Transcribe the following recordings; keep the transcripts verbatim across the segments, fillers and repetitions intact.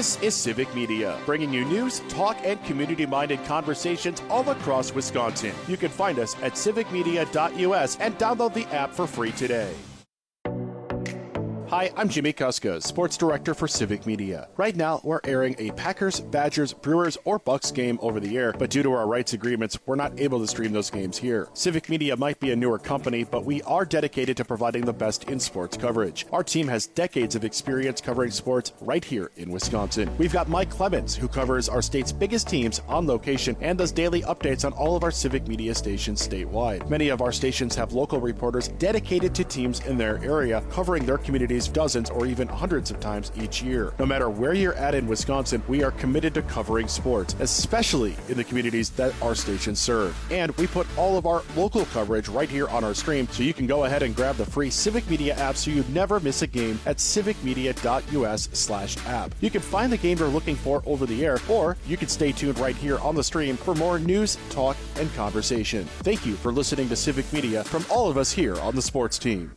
This is Civic Media, bringing you news, talk, and community-minded conversations all across Wisconsin. You can find us at civic media dot U S and download the app for free today. Hi, I'm Jimmy Kuska, Sports Director for Civic Media. Right now, we're airing a Packers, Badgers, Brewers, or Bucks game over the air, but due to our rights agreements, we're not able to stream those games here. Civic Media might be a newer company, but we are dedicated to providing the best in sports coverage. Our team has decades of experience covering sports right here in Wisconsin. We've got Mike Clemens, who covers our state's biggest teams on location and does daily updates on all of our Civic Media stations statewide. Many of our stations have local reporters dedicated to teams in their area, covering their communities dozens or even hundreds of times each year. No matter where you're at in Wisconsin, we are committed to covering sports, especially in the communities that our stations serve. And we put all of our local coverage right here on our stream, so you can go ahead and grab the free Civic Media app so you never miss a game at civic media dot U S slash app. You can find the game you're looking for over the air, or you can stay tuned right here on the stream for more news, talk, and conversation. Thank you for listening to Civic Media from all of us here on the sports team.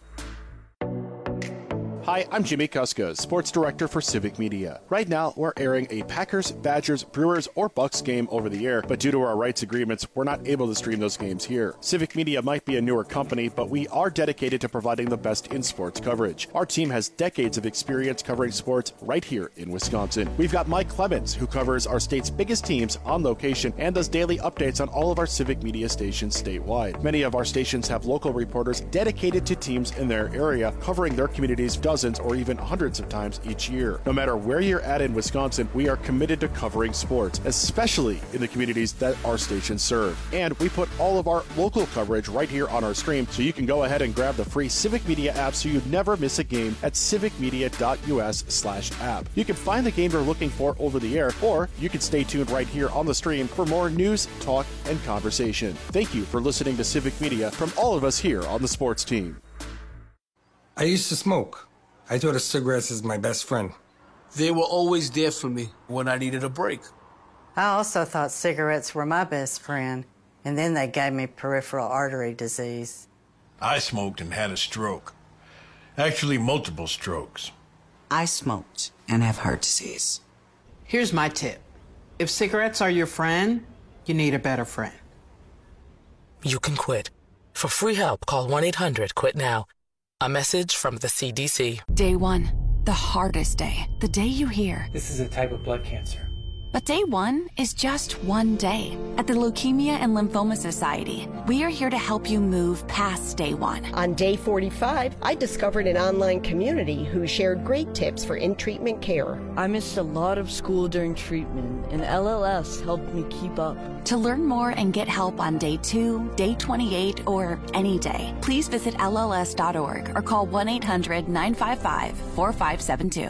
Hi, I'm Jimmy Kuska, Sports Director for Civic Media. Right now, we're airing a Packers, Badgers, Brewers, or Bucks game over the air, but due to our rights agreements, we're not able to stream those games here. Civic Media might be a newer company, but we are dedicated to providing the best in sports coverage. Our team has decades of experience covering sports right here in Wisconsin. We've got Mike Clemens, who covers our state's biggest teams on location and does daily updates on all of our Civic Media stations statewide. Many of our stations have local reporters dedicated to teams in their area, covering their communities dozens or even hundreds of times each year. No matter where you're at in Wisconsin, we are committed to covering sports, especially in the communities that our stations serve. And we put all of our local coverage right here on our stream, so you can go ahead and grab the free Civic Media app so you never miss a game at civic media dot U S slash app. You can find the game you're looking for over the air, or you can stay tuned right here on the stream for more news, talk, and conversation. Thank you for listening to Civic Media from all of us here on the sports team. I used to smoke. I thought of cigarettes as my best friend. They were always there for me when I needed a break. I also thought cigarettes were my best friend, and then they gave me peripheral artery disease. I smoked and had a stroke. Actually, multiple strokes. I smoked and have heart disease. Here's my tip. If cigarettes are your friend, you need a better friend. You can quit. For free help, call one eight hundred quit now. A message from the C D C. Day one, the hardest day. The day you hear, this is a type of blood cancer. But day one is just one day. At the Leukemia and Lymphoma Society, we are here to help you move past day one. On day forty-five, I discovered an online community who shared great tips for in-treatment care. I missed a lot of school during treatment, and L L S helped me keep up. To learn more and get help on day two, day twenty-eight, or any day, please visit L L S dot org or call one eight hundred nine five five four five seven two.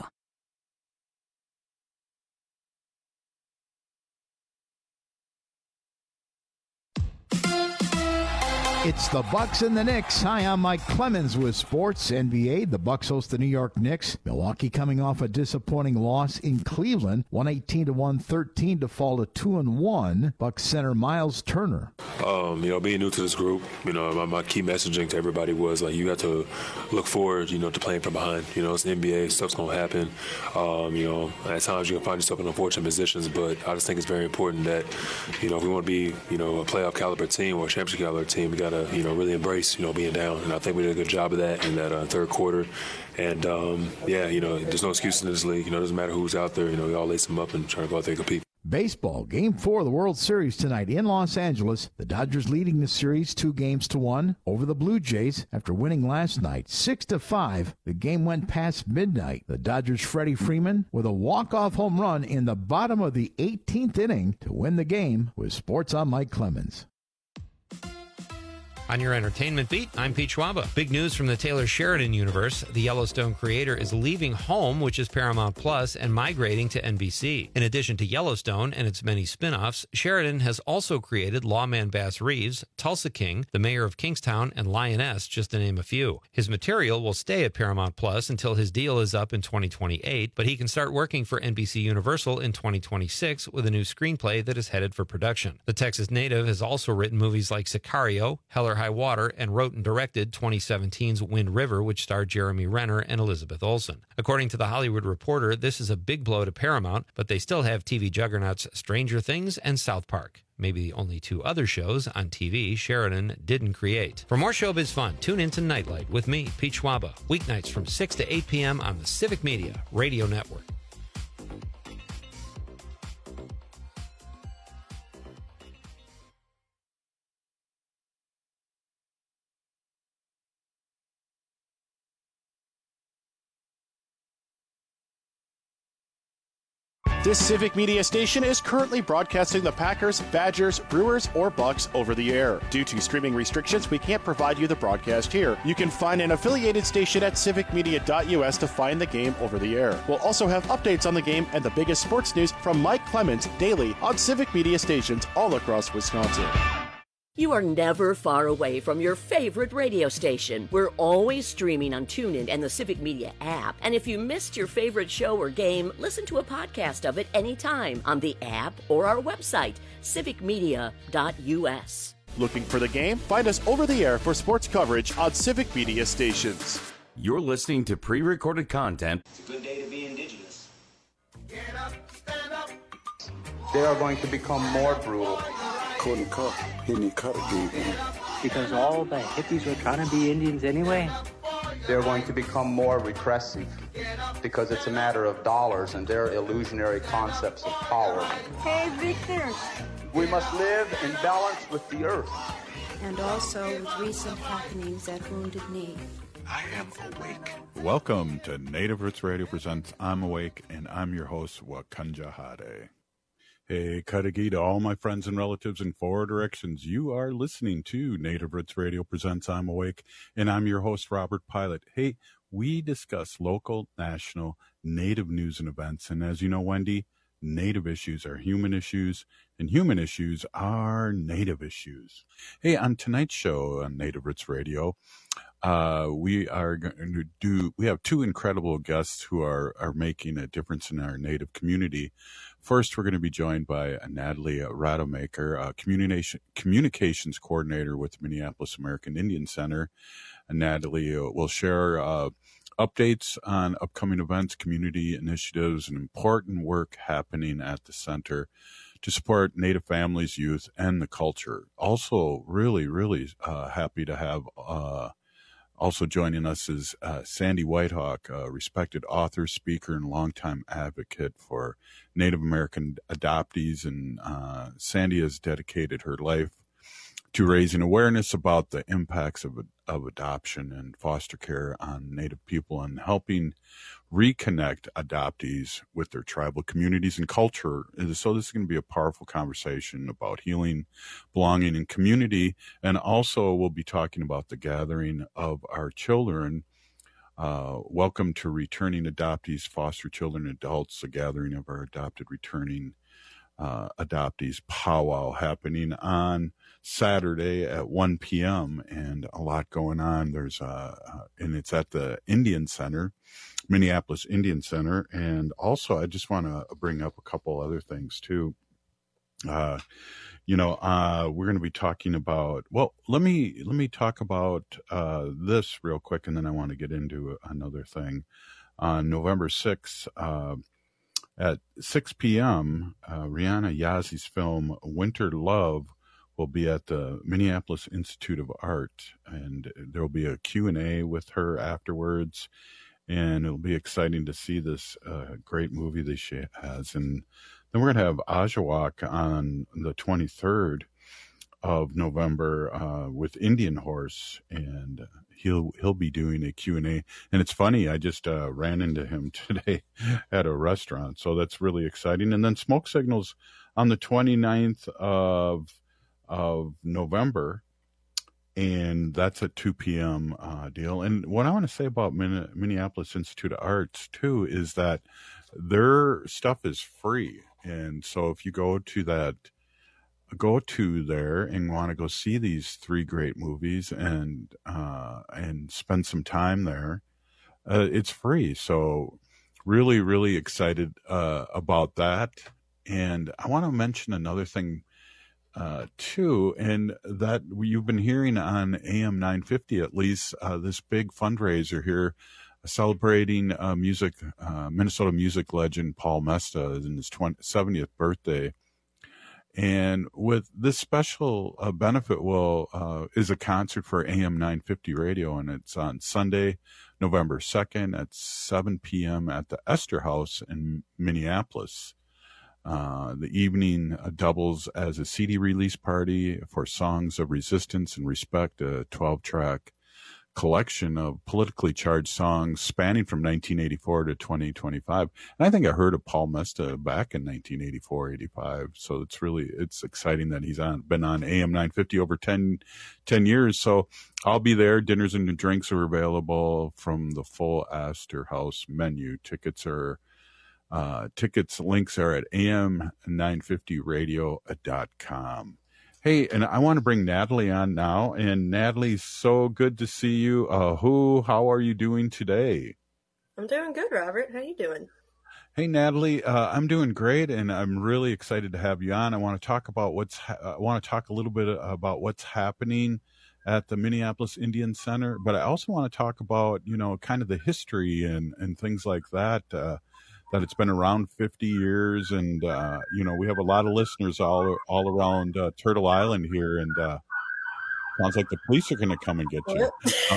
It's the Bucks and the Knicks. Hi, I'm Mike Clemens with Sports N B A. The Bucks host the New York Knicks. Milwaukee coming off a disappointing loss in Cleveland, one eighteen to one thirteen to fall to two and one. Bucks center Miles Turner. Um, you know, being new to this group, you know, my, my key messaging to everybody was like, you have to look forward, you know, to playing from behind. You know, it's the N B A, stuff's gonna happen. Um, you know, at times you can find yourself in unfortunate positions, but I just think it's very important that, you know, if we want to be, you know, a playoff caliber team or a championship caliber team, we gotta, you know, really embrace, you know, being down. And I think we did a good job of that in that uh, third quarter. And, um, yeah, you know, there's no excuses in this league. You know, it doesn't matter who's out there. You know, we all lace them up and try to go out there and compete. Baseball, Game four of the World Series tonight in Los Angeles. The Dodgers leading the series two games to one over the Blue Jays after winning last night six to five. The game went past midnight. The Dodgers' Freddie Freeman with a walk-off home run in the bottom of the eighteenth inning to win the game. With Sports, I'm Mike Clemens. On your entertainment beat, I'm Pete Schwaba. Big news from the Taylor Sheridan universe. The Yellowstone creator is leaving home, which is Paramount Plus, and migrating to N B C. In addition to Yellowstone and its many spin-offs, Sheridan has also created Lawman Bass Reeves, Tulsa King, The Mayor of Kingstown, and Lioness, just to name a few. His material will stay at Paramount Plus until his deal is up in twenty twenty-eight, but he can start working for N B C Universal in twenty twenty-six with a new screenplay that is headed for production. The Texas native has also written movies like Sicario, Heller High Water and wrote and directed twenty seventeen's Wind River, which starred Jeremy Renner and Elizabeth Olsen. According to The Hollywood Reporter, this is a big blow to Paramount, but they still have T V juggernauts Stranger Things and South Park. Maybe the only two other shows on T V Sheridan didn't create. For more showbiz fun, tune into Nightlight with me, Pete Schwaba, weeknights from six to eight p.m. on the Civic Media Radio Network. This Civic Media station is currently broadcasting the Packers, Badgers, Brewers, or Bucks over the air. Due to streaming restrictions, we can't provide you the broadcast here. You can find an affiliated station at civic media dot u s to find the game over the air. We'll also have updates on the game and the biggest sports news from Mike Clemens daily on Civic Media stations all across Wisconsin. You are never far away from your favorite radio station. We're always streaming on TuneIn and the Civic Media app. And if you missed your favorite show or game, listen to a podcast of it anytime on the app or our website, civic media dot u s. Looking for the game? Find us over the air for sports coverage on Civic Media stations. You're listening to pre-recorded content. It's a good day to be indigenous. Get up, stand up. They are going to become more brutal. Couldn't cut. He didn't cut it deep, man. Because all the hippies were trying to be Indians anyway. They're going to become more repressive because it's a matter of dollars and their illusionary concepts of power. Hey, Victor. We must live in balance with the earth. And also with recent happenings at Wounded Knee. I am awake. Welcome to Native Roots Radio presents I'm Awake, and I'm your host, Wakanja Hade. Hey, Kadagi, to all my friends and relatives in four directions, you are listening to Native Roots Radio presents I'm Awake, and I'm your host, Robert Pilot. Hey, we discuss local, national, Native news and events, and as you know, Wendy, Native issues are human issues, and human issues are Native issues. Hey, on tonight's show on Native Roots Radio, uh, we are going to do, we have two incredible guests who are, are making a difference in our Native community. First, we're going to be joined by Natalie Rademacher, a communication, communications coordinator with Minneapolis American Indian Center. And Natalie will share uh, updates on upcoming events, community initiatives, and important work happening at the center to support Native families, youth, and the culture. Also, really, really uh, happy to have uh, also joining us is uh, Sandy Whitehawk, a respected author, speaker, and longtime advocate for Native American adoptees. And uh, Sandy has dedicated her life to raising awareness about the impacts of, of adoption and foster care on Native people and helping reconnect adoptees with their tribal communities and culture. So this is going to be a powerful conversation about healing, belonging, and community. And also we'll be talking about the gathering of our children. Uh, welcome to returning adoptees, foster children, adults, the gathering of our adopted returning uh, adoptees powwow happening on Saturday at one p.m. and a lot going on. There's uh, uh, and it's at the Indian Center, Minneapolis Indian Center. And also I just want to bring up a couple other things too. Uh, you know, uh, we're going to be talking about, well, let me, let me talk about, uh, this real quick. And then I want to get into another thing. On November sixth, uh, at six p.m., uh, Rihanna Yazzi's film Winter Love will be at the Minneapolis Institute of Art, and there will be a Q and A with her afterwards, and it'll be exciting to see this uh, great movie that she has. And then we're going to have Ajawak on the twenty-third of November uh, with Indian Horse, and he'll he'll be doing a Q and A. And it's funny, I just uh, ran into him today at a restaurant, so that's really exciting. And then Smoke Signals on the twenty-ninth of of November, and that's a two p.m. Uh, deal. And what I want to say about Min- Minneapolis Institute of Arts too is that their stuff is free, and so if you go to that go to there and want to go see these three great movies and uh and spend some time there, uh, it's free. So really really excited uh about that. And I want to mention another thing uh, too, and that you've been hearing on A M nine fifty at least uh, this big fundraiser here celebrating uh, music, uh, Minnesota music legend Paul Mesta in his seventieth birthday. And with this special uh, benefit will uh, is a concert for A M nine fifty radio, and it's on Sunday, November second at seven p.m. at the Esther House in Minneapolis. Uh, the evening uh, doubles as a C D release party for Songs of Resistance and Respect, a twelve-track collection of politically charged songs spanning from nineteen eighty-four to twenty twenty-five. And I think I heard of Paul Mesta back in nineteen eighty-four, eighty-five. So it's really, it's exciting that he's on, been on A M nine fifty over ten, ten years. So I'll be there. Dinners and drinks are available from the full Astor House menu. Tickets are, uh, tickets links are at A M nine fifty radio dot com. Hey, and I want to bring Natalie on now. And Natalie, so good to see you. Uh, who, how are you doing today? I'm doing good, Robert. How you doing? Hey, Natalie, uh, I'm doing great, and I'm really excited to have you on. I want to talk about what's, ha- I want to talk a little bit about what's happening at the Minneapolis Indian Center, but I also want to talk about, you know, kind of the history and, and things like that. Uh, that it's been around fifty years, and uh, you know, we have a lot of listeners all all around uh, Turtle Island here, and uh, sounds like the police are going to come and get you.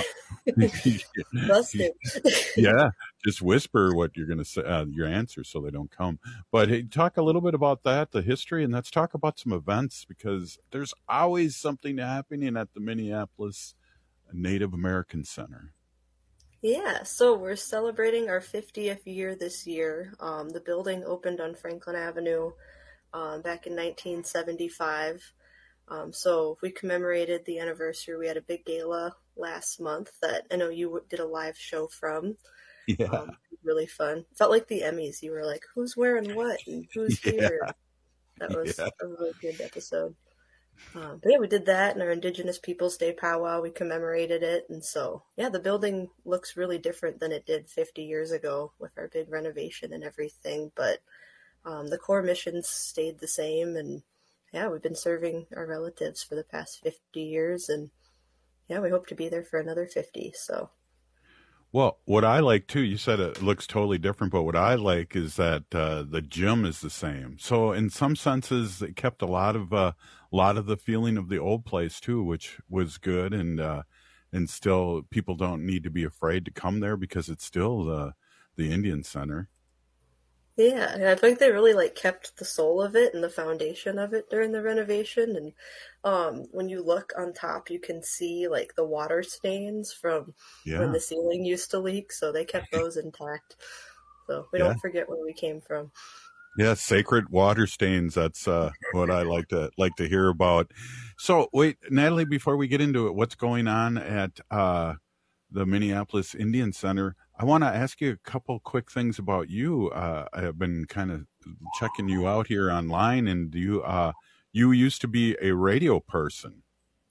Uh, Busted. Yeah, just whisper what you're going to say, uh, your answer, so they don't come. But hey, talk a little bit about that, the history, and let's talk about some events, because there's always something happening at the Minneapolis Native American Center. Yeah, so we're celebrating our fiftieth year this year. Um, the building opened on Franklin Avenue um, back in nineteen seventy-five. Um, so we commemorated the anniversary. We had a big gala last month that I know you did a live show from. Yeah. Um, really fun. Felt like the Emmys. You were like, who's wearing what and who's Yeah. here? That was Yeah. a really good episode. Um, but yeah, we did that in our Indigenous Peoples Day powwow. We commemorated it. And so, yeah, the building looks really different than it did fifty years ago with our big renovation and everything. But um, the core missions stayed the same. And yeah, we've been serving our relatives for the past fifty years. And yeah, we hope to be there for another fifty. So. Well, what I like too, you said it looks totally different, but what I like is that uh, the gym is the same. So in some senses, it kept a lot of uh, a lot of the feeling of the old place too, which was good, and uh, and still people don't need to be afraid to come there because it's still the the Indian Center. Yeah, and I think they really like kept the soul of it and the foundation of it during the renovation. And um, when you look on top, you can see like the water stains from Yeah. when the ceiling used to leak. So they kept those intact. So we Yeah. don't forget where we came from. Yeah, sacred water stains. That's uh, what I like to like to hear about. So, wait, Natalie, before we get into it, what's going on at uh, the Minneapolis Indian Center? I want to ask you a couple quick things about you. Uh, I have been kind of checking you out here online, and you uh, you used to be a radio person.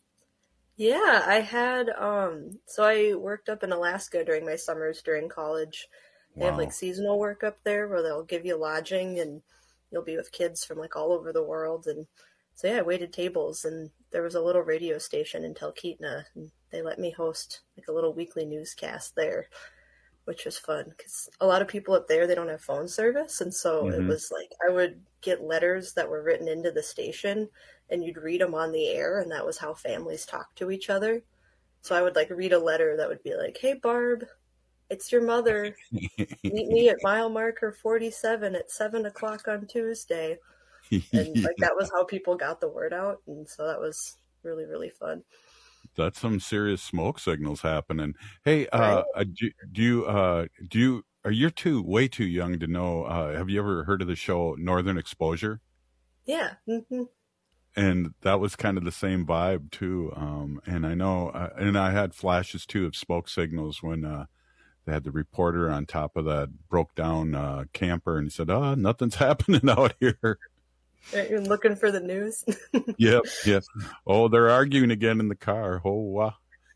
Yeah, I had, um, so I worked up in Alaska during my summers during college. They have Wow. like seasonal work up there where they'll give you lodging and you'll be with kids from like all over the world. And so, yeah, I waited tables, and there was a little radio station in Talkeetna, and they let me host like a little weekly newscast there, which was fun because a lot of people up there, they don't have phone service. And so it Mhm. was like I would get letters that were written into the station, and you'd read them on the air, and that was how families talked to each other. So I would like read a letter that would be like, "Hey Barb, it's your mother. Meet me at mile marker forty-seven at seven o'clock on Tuesday." And like that was how people got the word out. And so that was really, really fun. That's some serious smoke signals happening. Hey, uh, uh, do, do you uh, do you are you too way too young to know? Uh, have you ever heard of the show Northern Exposure? Yeah. hmm And that was kind of the same vibe too. Um, and I know, uh, and I had flashes too of smoke signals when uh, they had the reporter on top of that broke down uh, camper, and he said, "Oh, nothing's happening out here." You're looking for the news. Yep, yep. Oh, they're arguing again in the car. Oh, wow.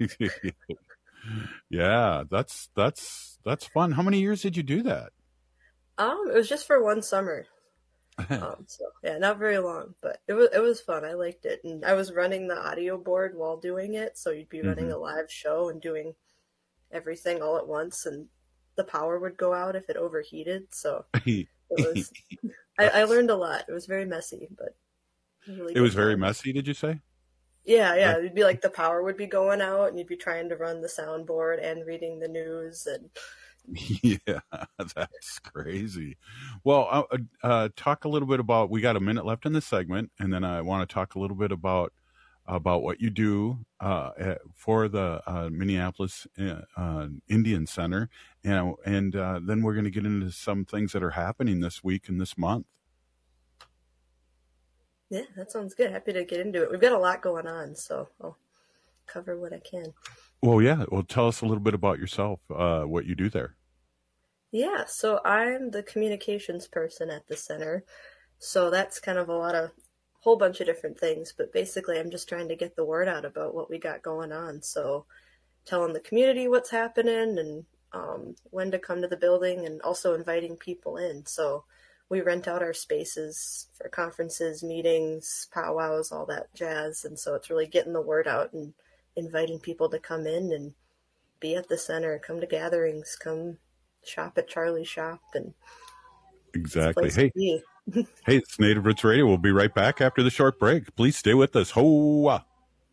Yeah, that's that's that's fun. How many years did you do that? Um, it was just for one summer. um, so yeah, not very long, but it was it was fun. I liked it, and I was running the audio board while doing it, so you'd be running Mhm. a live show and doing everything all at once, and the power would go out if it overheated. So it was. I, I learned a lot. It was very messy, but it was, really It good was very fun. messy, did you say? Yeah, yeah. It'd be like the power would be going out, and you'd be trying to run the soundboard and reading the news, and Yeah, that's crazy. Well, uh, uh, talk a little bit about. We got a minute left in this segment, and then I want to talk a little bit about about what you do uh, at, for the uh, Minneapolis uh, uh, Indian Center, and and uh, then we're going to get into some things that are happening this week and this month. yeah, that sounds good. Happy to get into it. We've got a lot going on, so I'll cover what I can. Well, yeah. Well, tell us a little bit about yourself, uh, what you do there. Yeah, so I'm the communications person at the center. So that's kind of a lot of whole bunch of different things, but basically I'm just trying to get the word out about what we got going on. So telling the community what's happening and um, when to come to the building, and also inviting people in. So we rent out our spaces for conferences, meetings, powwows, all that jazz. And so it's really getting the word out and inviting people to come in and be at the center, come to gatherings, come shop at Charlie's shop, and Exactly. it's a place to Hey, be. hey, it's Native Roots Radio. We'll be right back after the short break. Please stay with us. Hoa!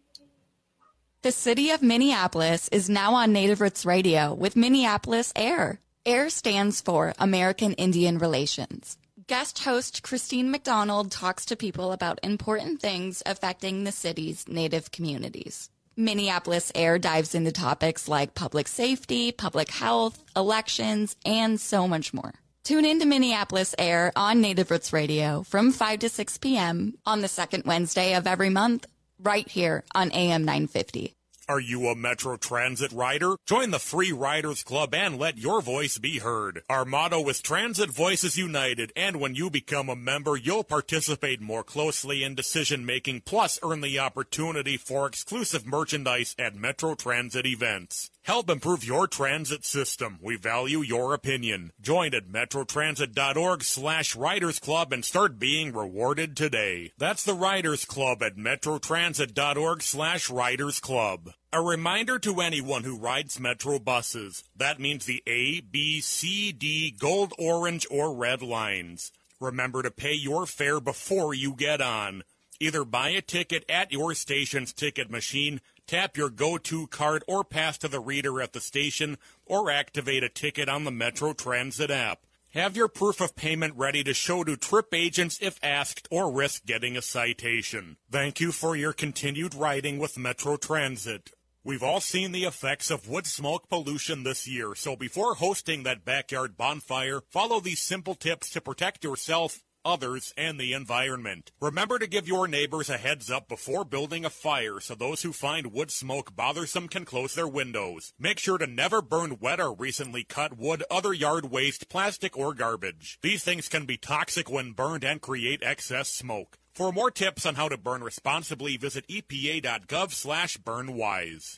The city of Minneapolis is now on Native Roots Radio with Minneapolis Air. AIR stands for American Indian Relations. Guest host Christine McDonald talks to people about important things affecting the city's Native communities. Minneapolis Air dives into topics like public safety, public health, elections, and so much more. Tune in to Minneapolis Air on Native Roots Radio from five to six p.m. on the second Wednesday of every month, right here on A M nine fifty. Are you a Metro Transit rider? Join the Free Riders Club and let your voice be heard. Our motto is Transit Voices United, and when you become a member, you'll participate more closely in decision-making, plus earn the opportunity for exclusive merchandise at Metro Transit events. Help improve your transit system. We value your opinion. Join at metrotransit.org slash Riders Club and start being rewarded today. That's the Riders Club at metrotransit.org slash Riders Club. A reminder to anyone who rides Metro buses. That means the A, B, C, D, gold, orange, or red lines. Remember to pay your fare before you get on. Either buy a ticket at your station's ticket machine, tap your go-to card, or pass to the reader at the station, or activate a ticket on the Metro Transit app. Have your proof of payment ready to show to trip agents if asked, or risk getting a citation. Thank you for your continued riding with Metro Transit. We've all seen the effects of wood smoke pollution this year, so before hosting that backyard bonfire, follow these simple tips to protect yourself, others, and the environment. Remember to give your neighbors a heads up before building a fire so those who find wood smoke bothersome can close their windows. Make sure to never burn wet or recently cut wood, other yard waste, plastic, or garbage. These things can be toxic when burned and create excess smoke. For more tips on how to burn responsibly, visit epa.gov slash burnwise.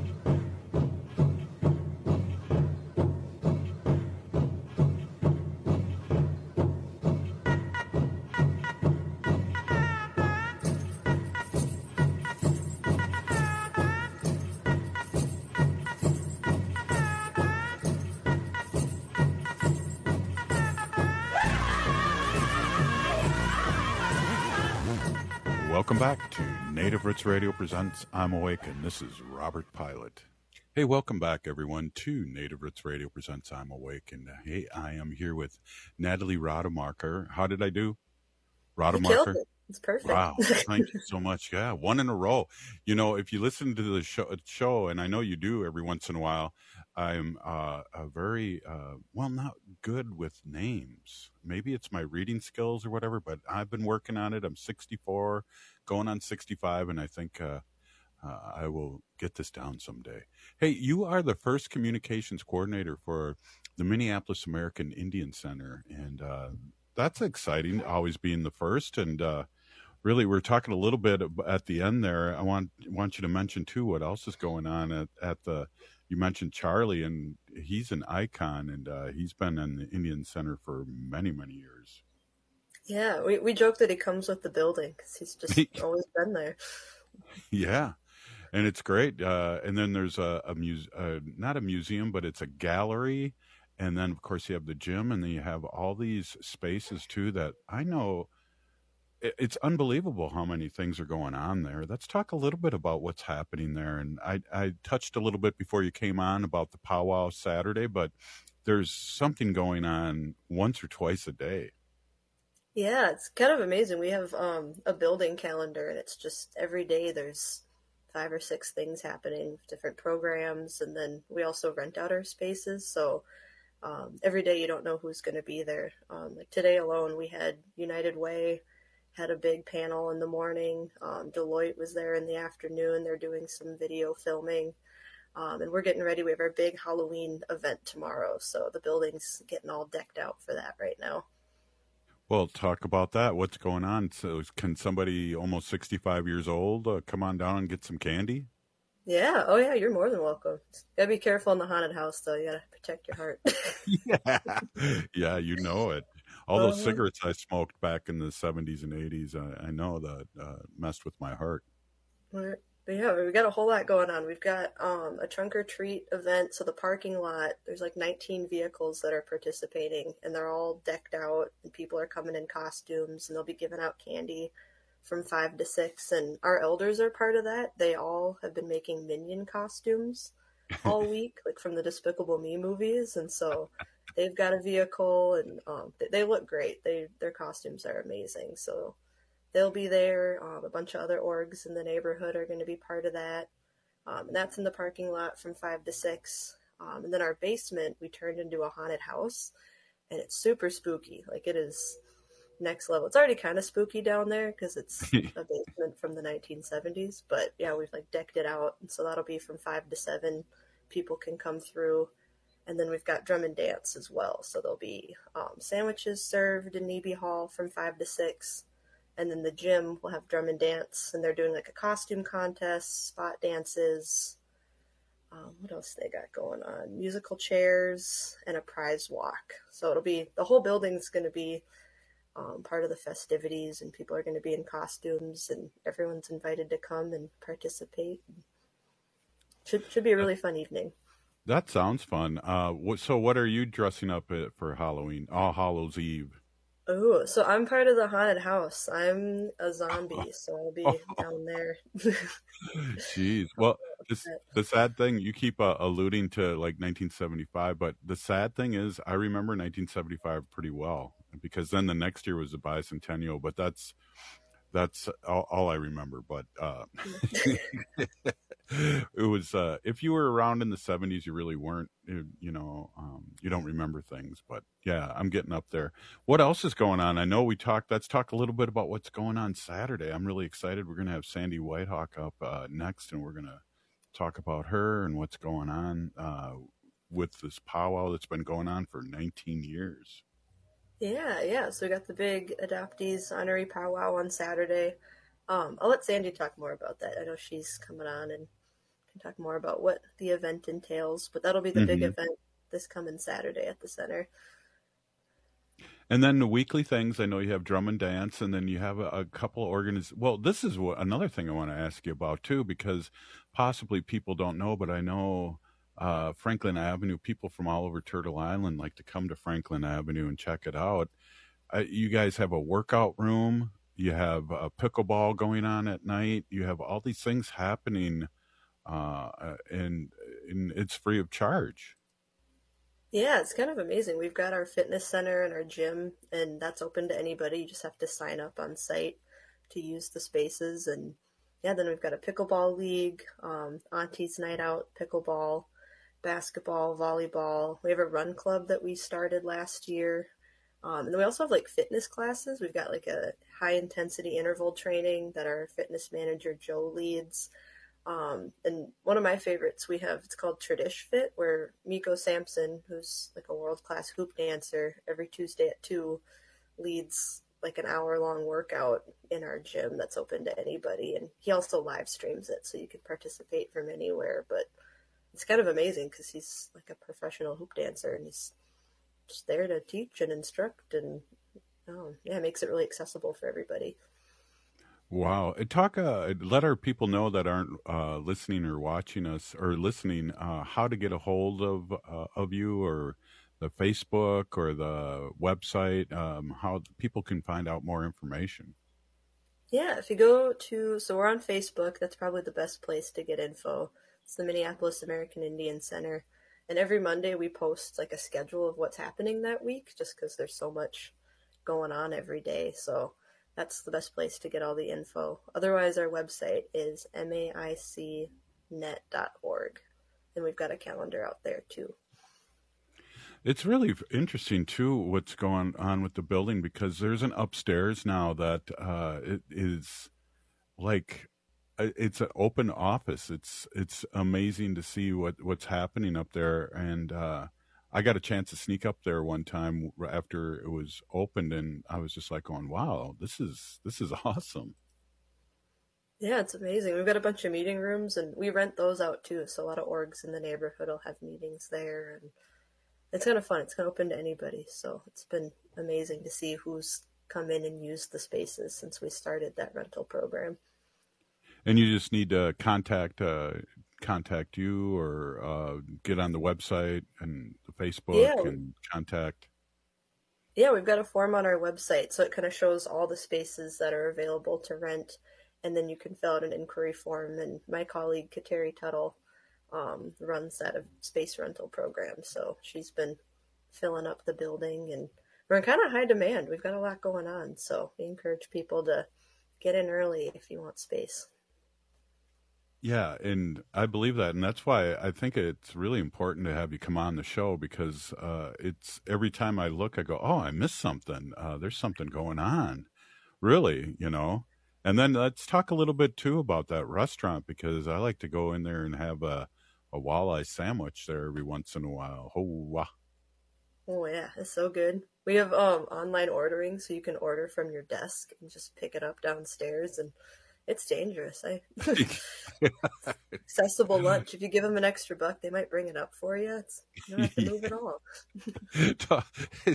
Welcome back to Native Roots Radio Presents I'm Awake, and this is Robert Pilot. Hey, welcome back, everyone, to Native Roots Radio Presents I'm Awake. And uh, hey, I am here with Natalie Rademacher. How did I do? Rademacher? It. It's perfect. Wow. Thank you so much. Yeah, one in a row. You know, if you listen to the show, show and I know you do every once in a while, I'm uh, a very, uh, well, not good with names. Maybe it's my reading skills or whatever, but I've been working on it. I'm sixty-four, going on sixty-five, and I think uh, uh, I will get this down someday. Hey, you are the first communications coordinator for the Minneapolis American Indian Center, and uh, that's exciting, always being the first. And uh, really, we're talking a little bit at the end there. I want want you to mention, too, what else is going on at, at the, you mentioned Charlie, and he's an icon, and uh, he's been in the Indian Center for many, many years. Yeah, we, we joke that he comes with the building because he's just always been there. Yeah. And it's great. Uh, and then there's a, a muse, uh, not a museum, but it's a gallery. And then, of course, you have the gym, and then you have all these spaces, too, that I know it, it's unbelievable how many things are going on there. Let's talk a little bit about what's happening there. And I, I touched a little bit before you came on about the powwow Saturday, but there's something going on once or twice a day. Yeah, it's kind of amazing. We have um, a building calendar, and it's just every day there's five or six things happening, different programs, and then we also rent out our spaces. So um, every day you don't know who's going to be there. Um, like today alone, we had United Way had a big panel in the morning. Um, Deloitte was there in the afternoon. They're doing some video filming. Um, and we're getting ready. We have our big Halloween event tomorrow. So the building's getting all decked out for that right now. Well, talk about that. What's going on? So can somebody almost sixty-five years old uh, come on down and get some candy? Yeah. Oh, yeah. You're more than welcome. Gotta be careful in the haunted house, though. You gotta protect your heart. Yeah. Yeah, you know it. All those Uh-huh. cigarettes I smoked back in the seventies and eighties, I, I know that uh, messed with my heart. Right. But yeah, we got a whole lot going on. We've got um, a trunk or treat event. So the parking lot, there's like nineteen vehicles that are participating, and they're all decked out, and people are coming in costumes, and they'll be giving out candy from five to six. And our elders are part of that. They all have been making Minion costumes all week, like from the Despicable Me movies, and so they've got a vehicle, and um, they, they look great. They their costumes are amazing. So they'll be there. Um, a bunch of other orgs in the neighborhood are going to be part of that. Um, and that's in the parking lot from five to six. Um, and then our basement, we turned into a haunted house, and it's super spooky. Like, it is next level. It's already kind of spooky down there because it's a basement from the nineteen seventies. But yeah, we've like decked it out. And so that'll be from five to seven. People can come through. And then we've got drum and dance as well. So there'll be um, sandwiches served in Neby Hall from five to six. And then the gym will have drum and dance, and they're doing like a costume contest, spot dances. Um, what else they got going on? Musical chairs and a prize walk. So it'll be, the whole building's going to be um, part of the festivities, and people are going to be in costumes, and everyone's invited to come and participate. Should should be a really fun evening. That sounds fun. Uh, what, so what are you dressing up at for Halloween? All Hallows Eve. Oh, so I'm part of the haunted house. I'm a zombie, so I'll be down there. Jeez. Well, this, the sad thing, you keep uh, alluding to like nineteen seventy-five, but the sad thing is I remember nineteen seventy-five pretty well, because then the next year was the bicentennial, but that's that's all, all I remember. But uh, it was, uh, if you were around in the seventies, you really weren't, you know, um, you don't remember things. But yeah, I'm getting up there. What else is going on? I know we talked, let's talk a little bit about what's going on Saturday. I'm really excited. We're going to have Sandy Whitehawk up uh, next, and we're going to talk about her and what's going on uh, with this powwow that's been going on for nineteen years. Yeah, yeah. So we got the big adoptees honorary powwow on Saturday. Um, I'll let Sandy talk more about that. I know she's coming on and can talk more about what the event entails, but that'll be the mm-hmm. big event this coming Saturday at the center. And then the weekly things, I know you have drum and dance, and then you have a, a couple of organiz- Well, this is what, another thing I want to ask you about, too, because possibly people don't know, but I know uh, Franklin Avenue, people from all over Turtle Island like to come to Franklin Avenue and check it out. Uh, you guys have a workout room. You have a pickleball going on at night. You have all these things happening, uh, and, and it's free of charge. Yeah, it's kind of amazing. We've got our fitness center and our gym, and that's open to anybody. You just have to sign up on site to use the spaces. And yeah, then we've got a pickleball league, um, Auntie's Night Out pickleball, basketball, volleyball. We have a run club that we started last year. Um, and then we also have like fitness classes. We've got like a high intensity interval training that our fitness manager, Joe, leads. Um, and one of my favorites we have, it's called Tradish Fit, where Miko Sampson, who's like a world-class hoop dancer, every Tuesday at two leads like an hour-long workout in our gym that's open to anybody. And he also live streams it, so you can participate from anywhere. But it's kind of amazing because he's like a professional hoop dancer, and he's just there to teach and instruct, and um, yeah, it makes it really accessible for everybody. Wow. Talk, uh, let our people know that aren't uh, listening or watching us or listening, uh, how to get a hold of uh, of you, or the Facebook or the website, um, how people can find out more information. Yeah, if you go to, so we're on Facebook, that's probably the best place to get info. It's the Minneapolis American Indian Center. And every Monday we post like a schedule of what's happening that week, just because there's so much going on every day. So that's the best place to get all the info. Otherwise, our website is M A I C net dot org. And we've got a calendar out there too. It's really interesting too what's going on with the building, because there's an upstairs now that uh, it is like it's an open office. It's it's amazing to see what, what's happening up there, and uh, I got a chance to sneak up there one time after it was opened, and I was just like going, "Wow, this is this is awesome." Yeah, it's amazing. We've got a bunch of meeting rooms, and we rent those out too. So a lot of orgs in the neighborhood will have meetings there, and it's kind of fun. It's kind of open to anybody. So it's been amazing to see who's come in and used the spaces since we started that rental program. And you just need to contact uh, contact you, or uh, get on the website and the Facebook Yeah. and contact. Yeah, we've got a form on our website, so it kind of shows all the spaces that are available to rent, and then you can fill out an inquiry form. And my colleague, Kateri Tuttle, um, runs that space rental program, so she's been filling up the building, and we're in kind of high demand. We've got a lot going on, so we encourage people to get in early if you want space. Yeah, and I believe that, and that's why I think it's really important to have you come on the show, because uh, it's every time I look, I go, "Oh, I missed something. Uh, there's something going on," really, you know. And then let's talk a little bit too about that restaurant, because I like to go in there and have a, a walleye sandwich there every once in a while. Oh, wow. Oh yeah, it's so good. We have um online ordering, so you can order from your desk and just pick it up downstairs, and it's dangerous. I accessible lunch. If you give them an extra buck, they might bring it up for you. It's, you don't have to move at all.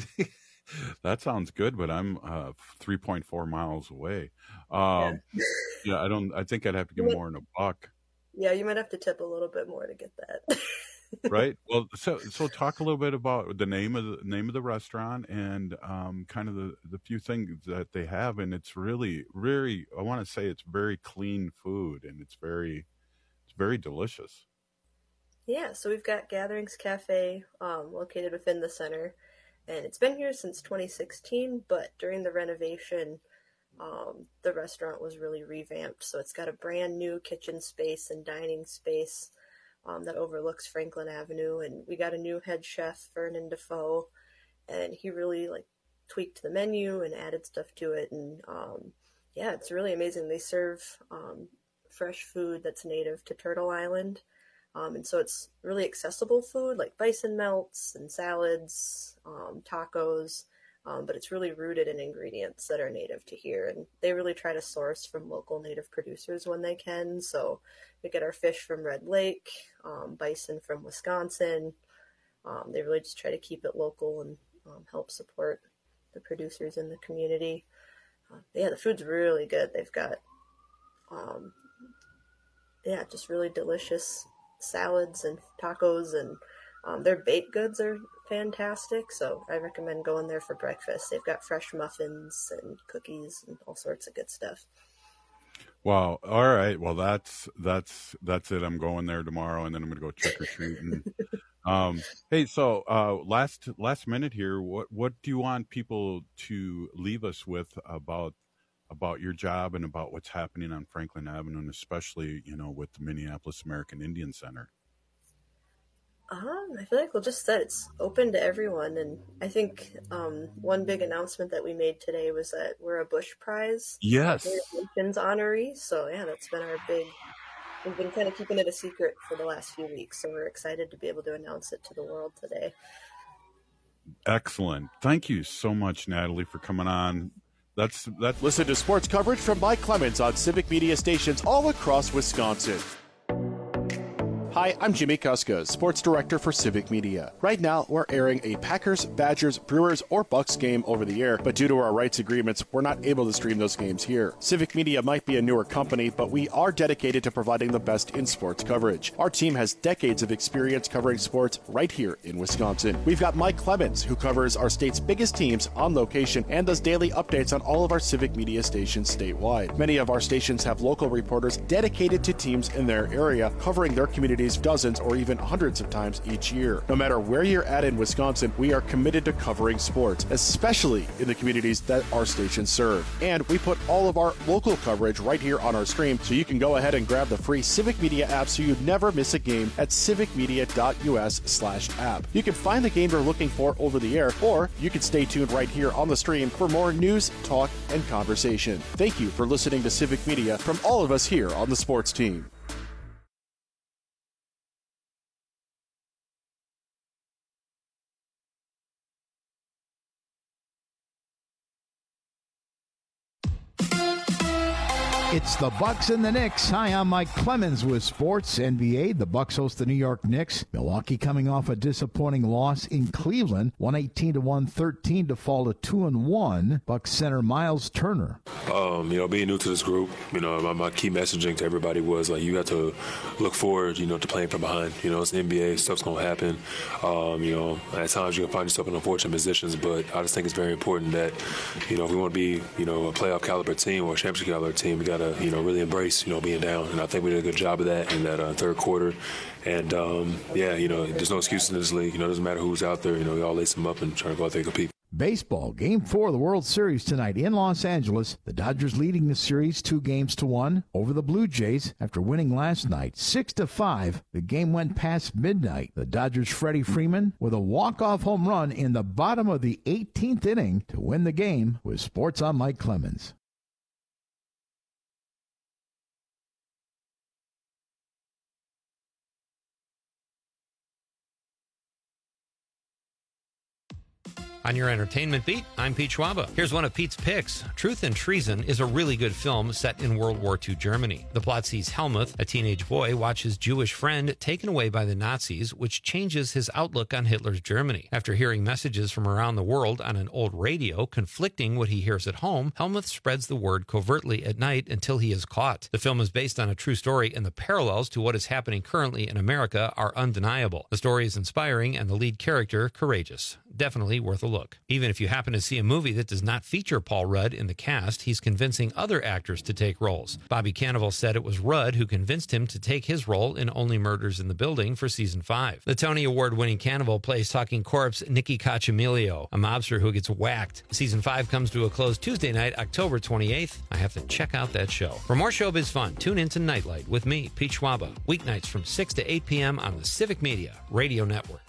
That sounds good, but I'm uh, three point four miles away. Um, yeah. yeah, I don't. I think I'd have to give You might- more than a buck. Yeah, you might have to tip a little bit more to get that. Right. Well, so so talk a little bit about the name of the name of the restaurant, and um, kind of the, the few things that they have, and it's really, really, I want to say it's very clean food, and it's very, it's very delicious. Yeah, so we've got Gatherings Cafe um, located within the center, and it's been here since twenty sixteen, but during the renovation, um, the restaurant was really revamped. So it's got a brand new kitchen space and dining space um, that overlooks Franklin Avenue, and we got a new head chef, Vernon Defoe, and he really like tweaked the menu and added stuff to it, and um, yeah, it's really amazing. They serve um, fresh food that's native to Turtle Island. Um, and so it's really accessible food like bison melts and salads, um, tacos, um, but it's really rooted in ingredients that are native to here. And they really try to source from local native producers when they can. So we get our fish from Red Lake, um, bison from Wisconsin. Um, they really just try to keep it local and um, help support the producers in the community. Uh, yeah, the food's really good. They've got, um, yeah, just really delicious salads and tacos, and um, their baked goods are fantastic, so I recommend going there for breakfast. They've got fresh muffins and cookies and all sorts of good stuff. Wow. All right. Well, that's that's that's it. I'm going there tomorrow, and then I'm going to go trick or treating. um, hey, so uh, last last minute here. What what do you want people to leave us with about about your job and about what's happening on Franklin Avenue, and especially, you know, with the Minneapolis American Indian Center? Um, I feel like we'll just said it's open to everyone, and I think um, one big announcement that we made today was that we're a Bush Prize Yes. Native Nations honoree. So yeah, that's been our big. We've been kind of keeping it a secret for the last few weeks, so we're excited to be able to announce it to the world today. Excellent. Thank you so much, Natalie, for coming on. That's that. Listen to sports coverage from Mike Clemens on Civic Media stations all across Wisconsin. Hi, I'm Jimmy Kuska, Sports Director for Civic Media. Right now, we're airing a Packers, Badgers, Brewers, or Bucks game over the air, but due to our rights agreements, we're not able to stream those games here. Civic Media might be a newer company, but we are dedicated to providing the best in sports coverage. Our team has decades of experience covering sports right here in Wisconsin. We've got Mike Clemens, who covers our state's biggest teams on location and does daily updates on all of our Civic Media stations statewide. Many of our stations have local reporters dedicated to teams in their area, covering their communities dozens or even hundreds of times each year. No matter where you're at in Wisconsin, we are committed to covering sports, especially in the communities that our stations serve. And we put all of our local coverage right here on our stream, so you can go ahead and grab the free Civic Media app so you never miss a game at civicmedia.us slash app. You can find the game you're looking for over the air, or you can stay tuned right here on the stream for more news, talk, and conversation. Thank you for listening to Civic Media from all of us here on the sports team. It's the Bucks and the Knicks. Hi, I'm Mike Clemens with Sports N B A. The Bucks host the New York Knicks. Milwaukee coming off a disappointing loss in Cleveland, one eighteen to one thirteen to fall to two and one. Bucks center Miles Turner. Um, you know, being new to this group, you know, my, my key messaging to everybody was like, you got to look forward, you know, to playing from behind. You know, it's the N B A, stuff's gonna happen. Um, you know, at times you can find yourself in unfortunate positions, but I just think it's very important that, you know, if we want to be, you know, a playoff caliber team or a championship caliber team, we got to, you know, really embrace, you know, being down. And I think we did a good job of that in that uh, third quarter. And, um, yeah, you know, there's no excuses in this league. You know, it doesn't matter who's out there. You know, we all lace them up and try to go out there and compete. Baseball, Game four of the World Series tonight in Los Angeles. The Dodgers leading the series two games to one over the Blue Jays after winning last night six to five. The game went past midnight. The Dodgers' Freddie Freeman with a walk-off home run in the bottom of the eighteenth inning to win the game. With Sports, I'm Mike Clemens. On your entertainment beat, I'm Pete Schwaba. Here's one of Pete's picks. Truth and Treason is a really good film set in World War Two Germany. The plot sees Helmuth, a teenage boy, watch his Jewish friend taken away by the Nazis, which changes his outlook on Hitler's Germany. After hearing messages from around the world on an old radio conflicting what he hears at home, Helmuth spreads the word covertly at night until he is caught. The film is based on a true story, and the parallels to what is happening currently in America are undeniable. The story is inspiring and the lead character courageous. Definitely worth a look. Even if you happen to see a movie that does not feature Paul Rudd in the cast, he's convincing other actors to take roles. Bobby Cannavale said it was Rudd who convinced him to take his role in Only Murders in the Building for season five. The Tony Award-winning Cannavale plays Talking Corpse Nicky Cacciamilio, a mobster who gets whacked. Season five comes to a close Tuesday night, October twenty-eighth. I have to check out that show. For more showbiz fun, tune in to Nightlight with me, Pete Schwaba, weeknights from six to eight p.m. on the Civic Media Radio Network.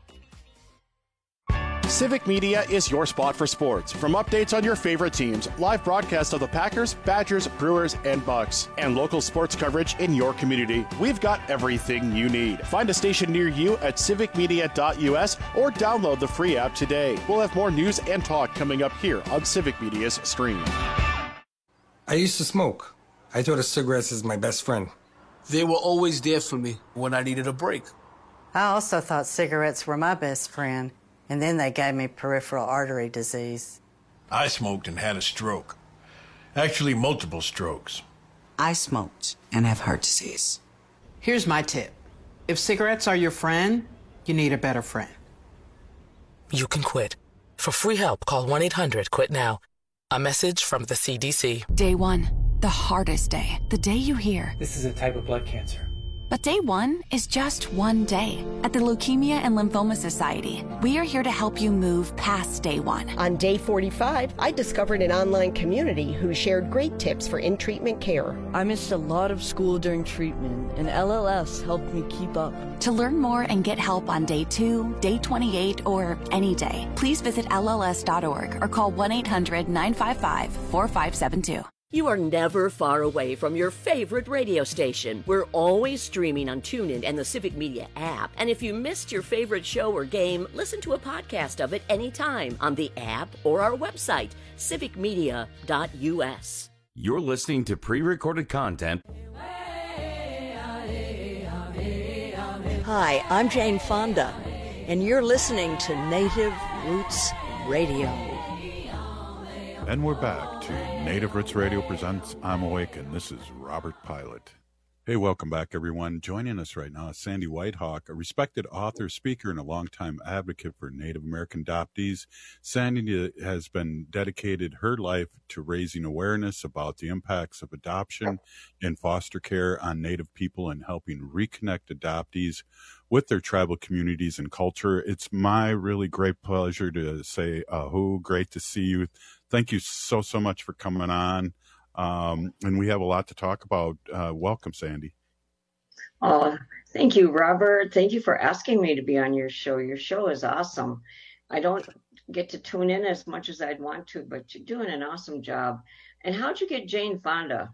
Civic Media is your spot for sports. From updates on your favorite teams, live broadcasts of the Packers, Badgers, Brewers, and Bucks, and local sports coverage in your community, we've got everything you need. Find a station near you at civic media dot u s or download the free app today. We'll have more news and talk coming up here on Civic Media's stream. I used to smoke. I thought of cigarettes as my best friend. They were always there for me when I needed a break. I also thought cigarettes were my best friend. And then they gave me peripheral artery disease. I smoked and had a stroke. Actually, multiple strokes. I smoked and have heart disease. Here's my tip. If cigarettes are your friend, you need a better friend. You can quit. For free help, call one eight hundred quit now. A message from the C D C. Day one, the hardest day. The day you hear, This is a type of blood cancer. But day one is just one day. At the Leukemia and Lymphoma Society, we are here to help you move past day one. On day forty-five, I discovered an online community who shared great tips for in-treatment care. I missed a lot of school during treatment, and L L S helped me keep up. To learn more and get help on day two, day twenty-eight, or any day, please visit L L S dot org or call one eight hundred nine five five four five seven two. You are never far away from your favorite radio station. We're always streaming on TuneIn and the Civic Media app. And if you missed your favorite show or game, listen to a podcast of it anytime on the app or our website, civic media dot u s. You're listening to pre-recorded content Hi, I'm Jane Fonda, and you're listening to Native Roots Radio. And we're back to Native Roots Radio presents I'm Awake, and this is Robert Pilot. Hey, welcome back, everyone. Joining us right now is Sandy Whitehawk, a respected author, speaker, and a longtime advocate for Native American adoptees. Sandy has been dedicated her life to raising awareness about the impacts of adoption and foster care on Native people and helping reconnect adoptees with their tribal communities and culture. It's my really great pleasure to say, Ahu, great to see you. Thank you so, so much for coming on. Um, and we have a lot to talk about. Uh, welcome, Sandy. Oh, thank you, Robert. Thank you for asking me to be on your show. Your show is awesome. I don't get to tune in as much as I'd want to, but you're doing an awesome job. And how'd you get Jane Fonda?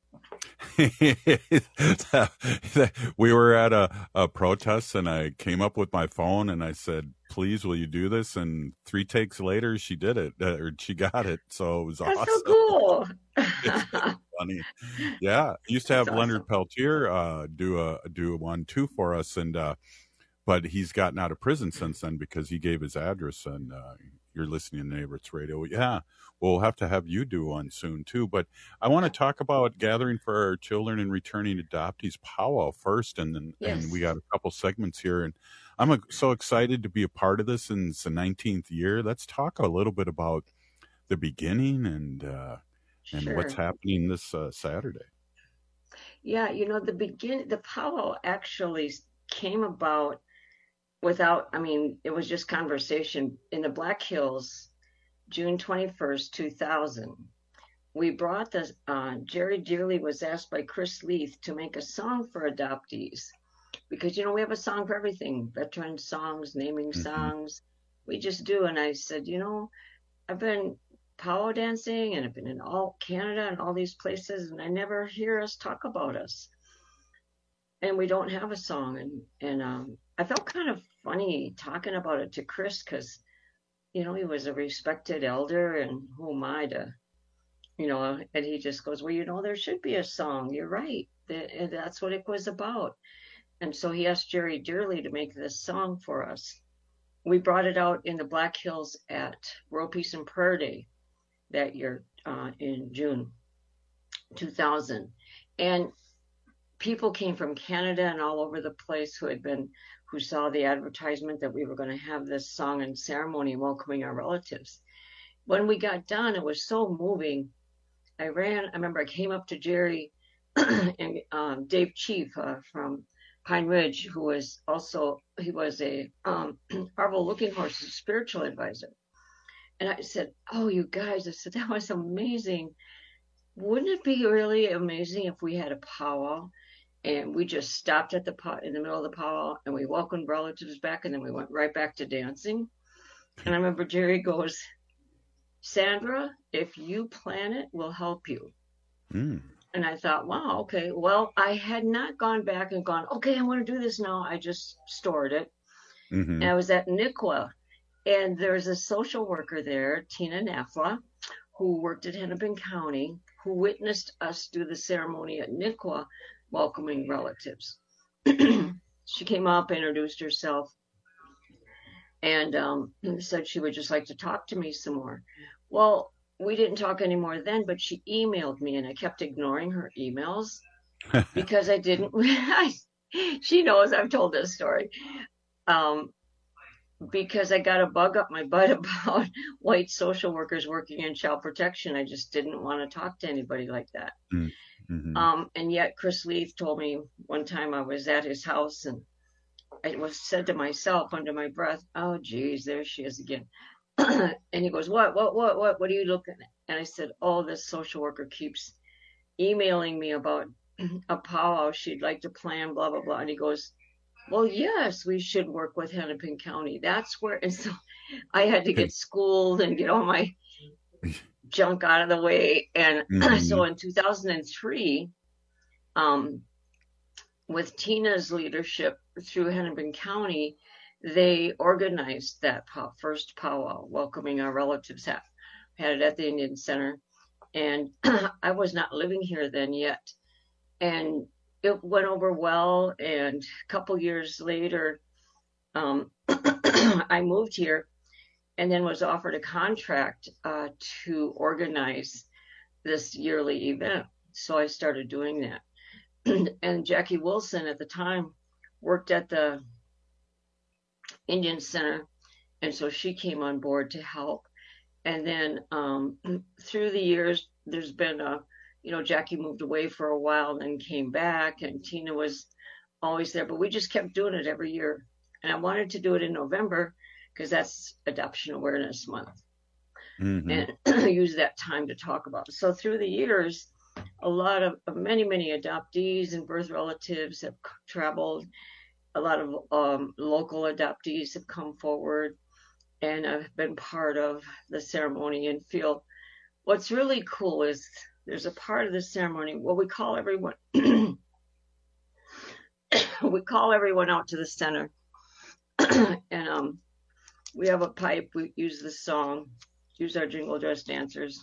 We were at a, a protest, and I came up with my phone and I said, please, will you do this? And three takes later, she did it, uh, or she got it. So it was That's awesome. so cool. It's really funny. Yeah. I used to have That's Leonard awesome. Peltier uh, do a do one too for us. And uh, but he's gotten out of prison since then because he gave his address, and uh, you're listening to Native Roots Radio. Yeah. We'll have to have you do one soon too. But I want to talk about Gathering for Our Children and Returning Adoptees powwow first, and then Yes. and we got a couple segments here, and I'm a, so excited to be a part of this. And it's the nineteenth year. Let's talk a little bit about the beginning and uh, and Sure. what's happening this uh, Saturday. Yeah, you know, the begin the powwow actually came about without, I mean, it was just conversation in the Black Hills, June twenty-first, two thousand. We brought the, uh, Jerry Dearly was asked by Chris Leith to make a song for adoptees because, you know, we have a song for everything, veteran songs, naming Mm-hmm. songs. We just do. And I said, you know, I've been powwow dancing and I've been in all Canada and all these places, and I never hear us talk about us. And we don't have a song. And, and um, I felt kind of funny talking about it to Chris because, you know, he was a respected elder, and who am I to, you know, and he just goes, well, you know, there should be a song. You're right. That, that's what it was about. And so he asked Jerry Dearly to make this song for us. We brought it out in the Black Hills at World Peace and Prayer Day that year uh, in June two thousand. And people came from Canada and all over the place who had been, who saw the advertisement that we were going to have this song and ceremony welcoming our relatives. When we got done, it was so moving. I ran, I remember I came up to Jerry and um, Dave Chief uh, from Pine Ridge, who was also, he was a um, Arvo Looking Horse's spiritual advisor. And I said, oh, you guys, I said, that was amazing. Wouldn't it be really amazing if we had a powwow and we just stopped at the pot in the middle of the powwow and we welcomed relatives back, and then we went right back to dancing? And I remember Jerry goes, Sandra, if you plan it, we'll help you. Mm. And I thought, wow, okay. Well, I had not gone back and gone, okay, I want to do this now. I just stored it. Mm-hmm. And I was at Niqua, and there's a social worker there, Tina Nafla, who worked at Hennepin County, who witnessed us do the ceremony at Niqua, welcoming relatives. She came up, introduced herself, and um, said she would just like to talk to me some more. Well, we didn't talk anymore then, but she emailed me, and I kept ignoring her emails because I didn't realize. She knows I've told this story. Um, because I got a bug up my butt about white social workers working in child protection. I just didn't want to talk to anybody like that. Mm-hmm. Um, and yet Chris Leith told me one time I was at his house, and I was said to myself under my breath, oh, geez, there she is again. And he goes, what, what, what, what, what are you looking at? And I said, oh, this social worker keeps emailing me about a powwow she'd like to plan, blah, blah, blah. And he goes, well, yes, we should work with Hennepin County. That's where, and so I had to get schooled and get all my junk out of the way. And mm-hmm. So in two thousand three, um, with Tina's leadership through Hennepin County, they organized that pow- first powwow, welcoming our relatives. Had, had it at the Indian Center. And I was not living here then yet. And it went over well. And a couple years later, um, I moved here and then was offered a contract uh, to organize this yearly event. So I started doing that. And Jackie Wilson at the time worked at the Indian Center. And so she came on board to help. And then um, through the years, there's been a, you know, Jackie moved away for a while, then came back, and Tina was always there. But we just kept doing it every year. And I wanted to do it in November because that's Adoption Awareness Month. Mm-hmm. And use that time to talk about it. So through the years, a lot of many, many adoptees and birth relatives have traveled. A lot of um, local adoptees have come forward, and I've been part of the ceremony and feel what's really cool is there's a part of the ceremony where we call everyone, we call everyone out to the center. And um, we have a pipe, we use the song, use our jingle dress dancers.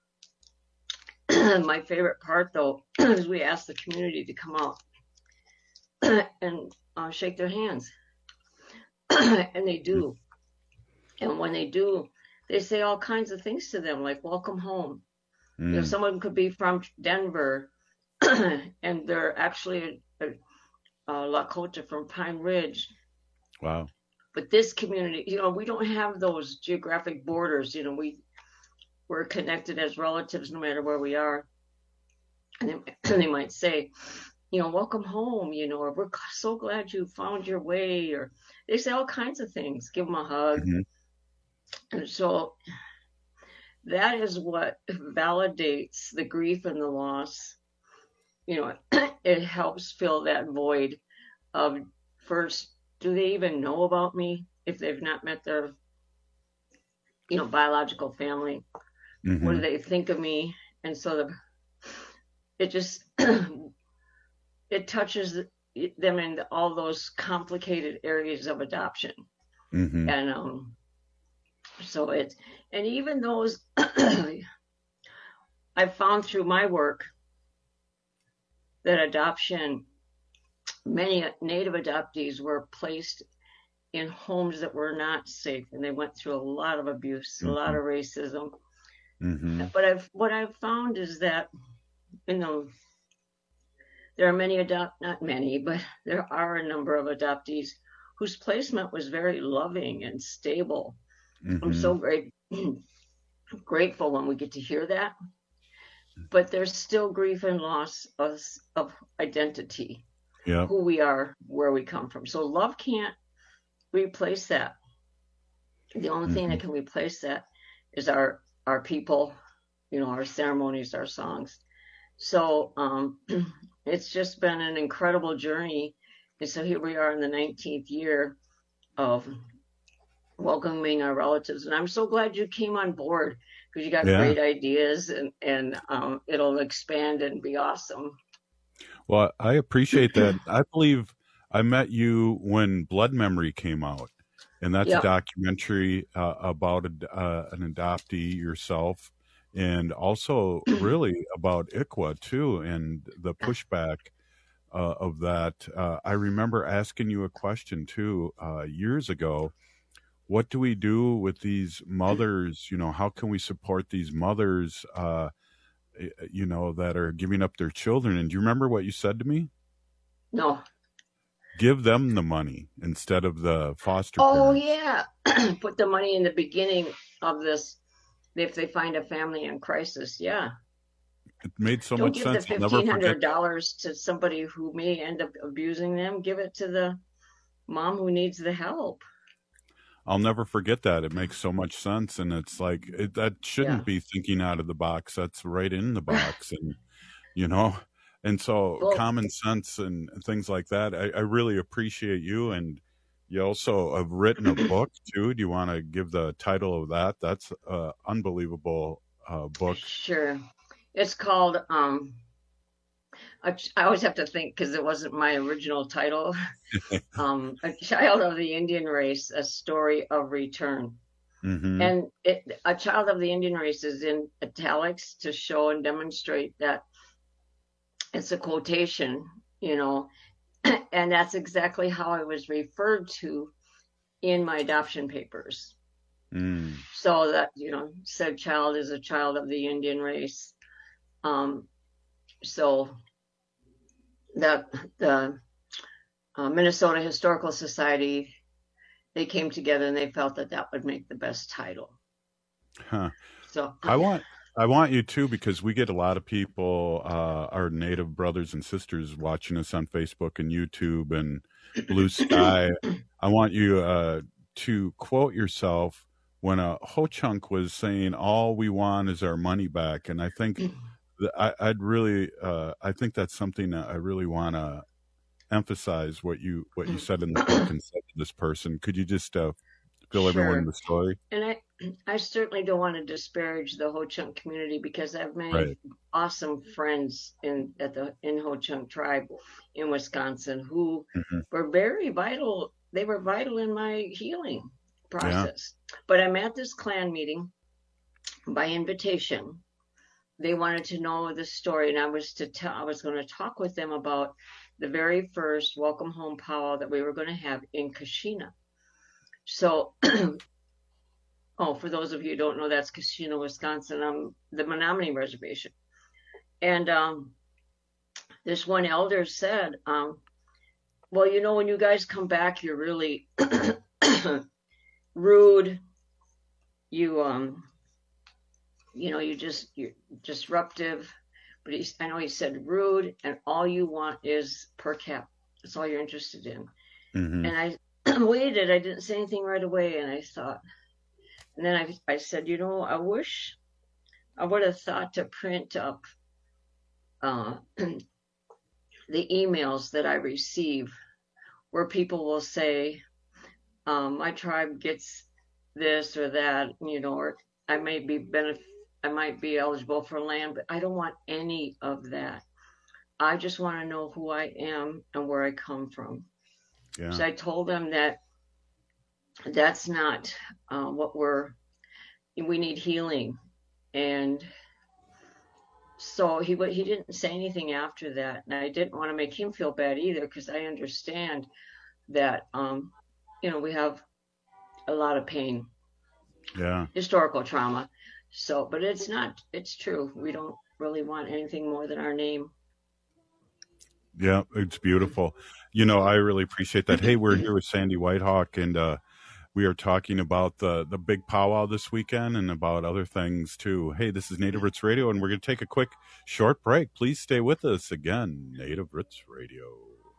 My favorite part, though, is we ask the community to come out and uh, shake their hands. And they do. And when they do, they say all kinds of things to them, like welcome home. Mm. You know, someone could be from Denver, and they're actually a, a, a Lakota from Pine Ridge. Wow. But this community, you know, we don't have those geographic borders. You know, we, we're connected as relatives no matter where we are. And they, and they might say, you know, welcome home, you know, or we're so glad you found your way, or they say all kinds of things, give them a hug. Mm-hmm. And so that is what validates the grief and the loss. You know, it helps fill that void of, first, do they even know about me if they've not met their, you know, biological family? Mm-hmm. What do they think of me? And so the, it just, it touches them in all those complicated areas of adoption. Mm-hmm. And um, so it's, and even those, I've found through my work that adoption, many Native adoptees were placed in homes that were not safe, and they went through a lot of abuse, mm-hmm. a lot of racism. Mm-hmm. But I've, what I've found is that, you know, there are many adopt, not many, but there are a number of adoptees whose placement was very loving and stable. Mm-hmm. I'm so great, grateful when we get to hear that. But there's still grief and loss of, of identity, yeah. who we are, where we come from. So love can't replace that. The only mm-hmm. thing that can replace that is our, our people, you know, our ceremonies, our songs. So um, it's just been an incredible journey. And so here we are in the nineteenth year of welcoming our relatives. And I'm so glad you came on board, because you got yeah. great ideas, and, and um, it'll expand and be awesome. Well, I appreciate that. I believe I met you when Blood Memory came out, and that's yep. a documentary uh, about a, uh, an adoptee yourself, and also really about I C W A too, and the pushback uh, of that. Uh, I remember asking you a question too uh, years ago. What do we do with these mothers? You know, how can we support these mothers, uh, you know, that are giving up their children? And do you remember what you said to me? No. Give them the money instead of the foster Oh, parents. yeah. Put the money in the beginning of this if they find a family in crisis. Yeah. It made so Don't much sense. Don't give the fifteen hundred dollars to somebody who may end up abusing them. Give it to the mom who needs the help. I'll never forget that. It makes so much sense. And it's like, it, that shouldn't yeah. be thinking out of the box. That's right in the box. And, you know, and so well, common sense and things like that. I, I really appreciate you. And you also have written a book too. Do you want to give the title of that? That's an unbelievable uh, book. Sure. It's called, um, I always have to think, because it wasn't my original title, um, A Child of the Indian Race, A Story of Return. Mm-hmm. And it, A Child of the Indian Race is in italics to show and demonstrate that it's a quotation you know, and that's exactly how I was referred to in my adoption papers. Mm. So that, you know, said child is a child of the Indian race. Um, so that the uh, Minnesota Historical Society, they came together and they felt that that would make the best title. Huh. So I want I want you to, because we get a lot of people, uh, our Native brothers and sisters, watching us on Facebook and YouTube and Blue Sky. I want you uh, to quote yourself when uh, Ho-Chunk was saying, "All we want is our money back," and I think that I, I'd really, uh, I think that's something that I really want to emphasize. What you what you said in the book and said to this person. Could you just uh, fill Sure. everyone in the story? And I, I certainly don't want to disparage the Ho-Chunk community, because I have many Right. awesome friends in at the in Ho-Chunk tribe in Wisconsin who Mhm. were very vital. They were vital in my healing process. But I'm at this clan meeting by invitation. They wanted to know the story, and I was to tell. I was going to talk with them about the very first welcome home powwow that we were going to have in Kashina. So, oh, for those of you who don't know, that's Kashina, Wisconsin, um, the Menominee Reservation. And um, this one elder said, um, well, you know, when you guys come back, you're really rude. You, um, you know, you just, you're disruptive. But he's, I know he said rude, and all you want is per cap. That's all you're interested in. Mhm. And I waited. I didn't say anything right away. And I thought, and then I, I said, you know, I wish I would have thought to print up uh, the emails that I receive where people will say, um, my tribe gets this or that, you know, or I may be benef- I might be eligible for land, but I don't want any of that. I just want to know who I am and where I come from. Yeah. So I told them that that's not uh, what we're, we need healing. And so he he didn't say anything after that. And I didn't want to make him feel bad either, because I understand that, um, you know, we have a lot of pain, Yeah. historical trauma. So, but it's not, it's true. We don't really want anything more than our name. Yeah, it's beautiful. You know, I really appreciate that. Hey, we're here with Sandy Whitehawk, and uh, we are talking about the the big powwow this weekend and about other things too. Hey, this is Native Roots Radio, and we're going to take a quick short break. Please stay with us. Again, Native Roots Radio.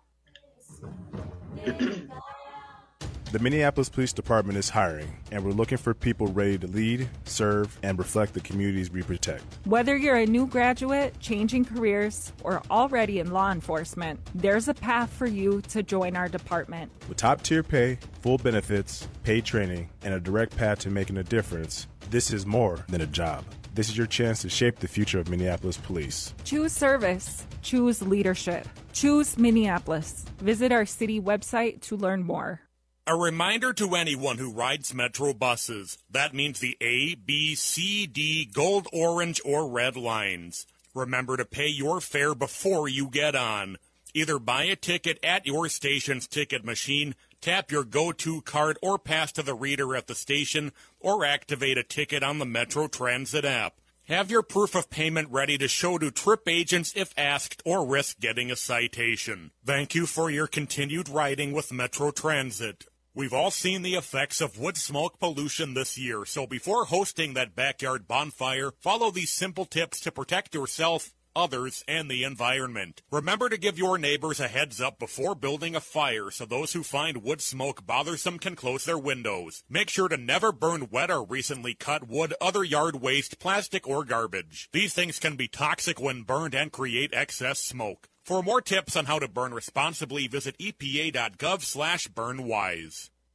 The Minneapolis Police Department is hiring, and we're looking for people ready to lead, serve, and reflect the communities we protect. Whether you're a new graduate, changing careers, or already in law enforcement, there's a path for you to join our department. With top-tier pay, full benefits, paid training, and a direct path to making a difference, this is more than a job. This is your chance to shape the future of Minneapolis Police. Choose service. Choose leadership. Choose Minneapolis. Visit our city website to learn more. A reminder to anyone who rides Metro buses. That means the A, B, C, D, gold, orange, or red lines. Remember to pay your fare before you get on. Either buy a ticket at your station's ticket machine, tap your go-to card or pass to the reader at the station, or activate a ticket on the Metro Transit app. Have your proof of payment ready to show to trip agents if asked, or risk getting a citation. Thank you for your continued riding with Metro Transit. We've all seen the effects of wood smoke pollution this year, so before hosting that backyard bonfire, follow these simple tips to protect yourself, others, and the environment. Remember to give your neighbors a heads up before building a fire so those who find wood smoke bothersome can close their windows. Make sure to never burn wet or recently cut wood, other yard waste, plastic, or garbage. These things can be toxic when burned and create excess smoke. For more tips on how to burn responsibly, visit E P A dot gov slash burn wise.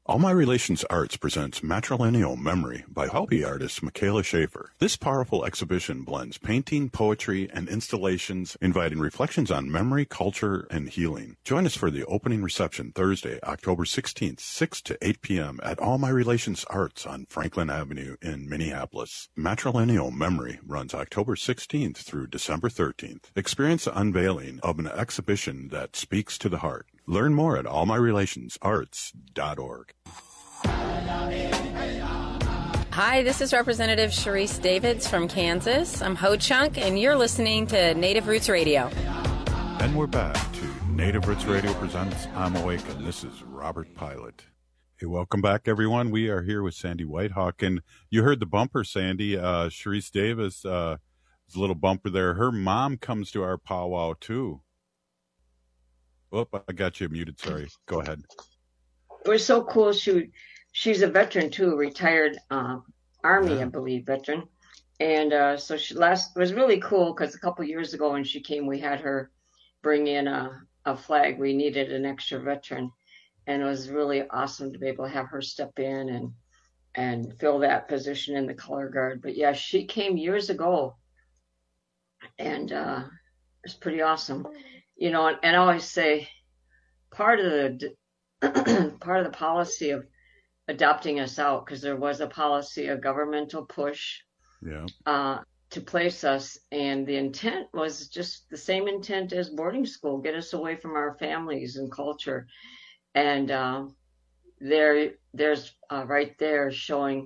All My Relations Arts presents Matrilineal Memory by Hopi artist Michaela Schaefer. This powerful exhibition blends painting, poetry, and installations, inviting reflections on memory, culture, and healing. Join us for the opening reception Thursday, October sixteenth, six to eight p.m. at All My Relations Arts on Franklin Avenue in Minneapolis. Matrilineal Memory runs October sixteenth through December thirteenth. Experience the unveiling of an exhibition that speaks to the heart. Learn more at all my relations arts dot org. Hi, this is Representative Sharice Davids from Kansas. I'm Ho Chunk, and you're listening to Native Roots Radio. And we're back to Native Roots Radio presents I'm Awake, and this is Robert Pilot. Hey, welcome back, everyone. We are here with Sandy Whitehawk, and you heard the bumper, Sandy. Uh, Sharice Davis, uh, there's a little bumper there. Her mom comes to our powwow, too. Oh, I got you muted. Sorry. Go ahead. It was so cool. She, she's a veteran too, retired uh, Army, yeah. I believe, veteran. And uh, so she last it was really cool because a couple years ago when she came, we had her bring in a, a flag. We needed an extra veteran, and it was really awesome to be able to have her step in and and fill that position in the color guard. But yeah, she came years ago, and uh, it was pretty awesome. You know, and, and I always say part of the part of the policy of adopting us out, because there was a policy, a governmental push yeah. uh, to place us, and the intent was just the same intent as boarding school, get us away from our families and culture. And uh, there, there's uh, right there showing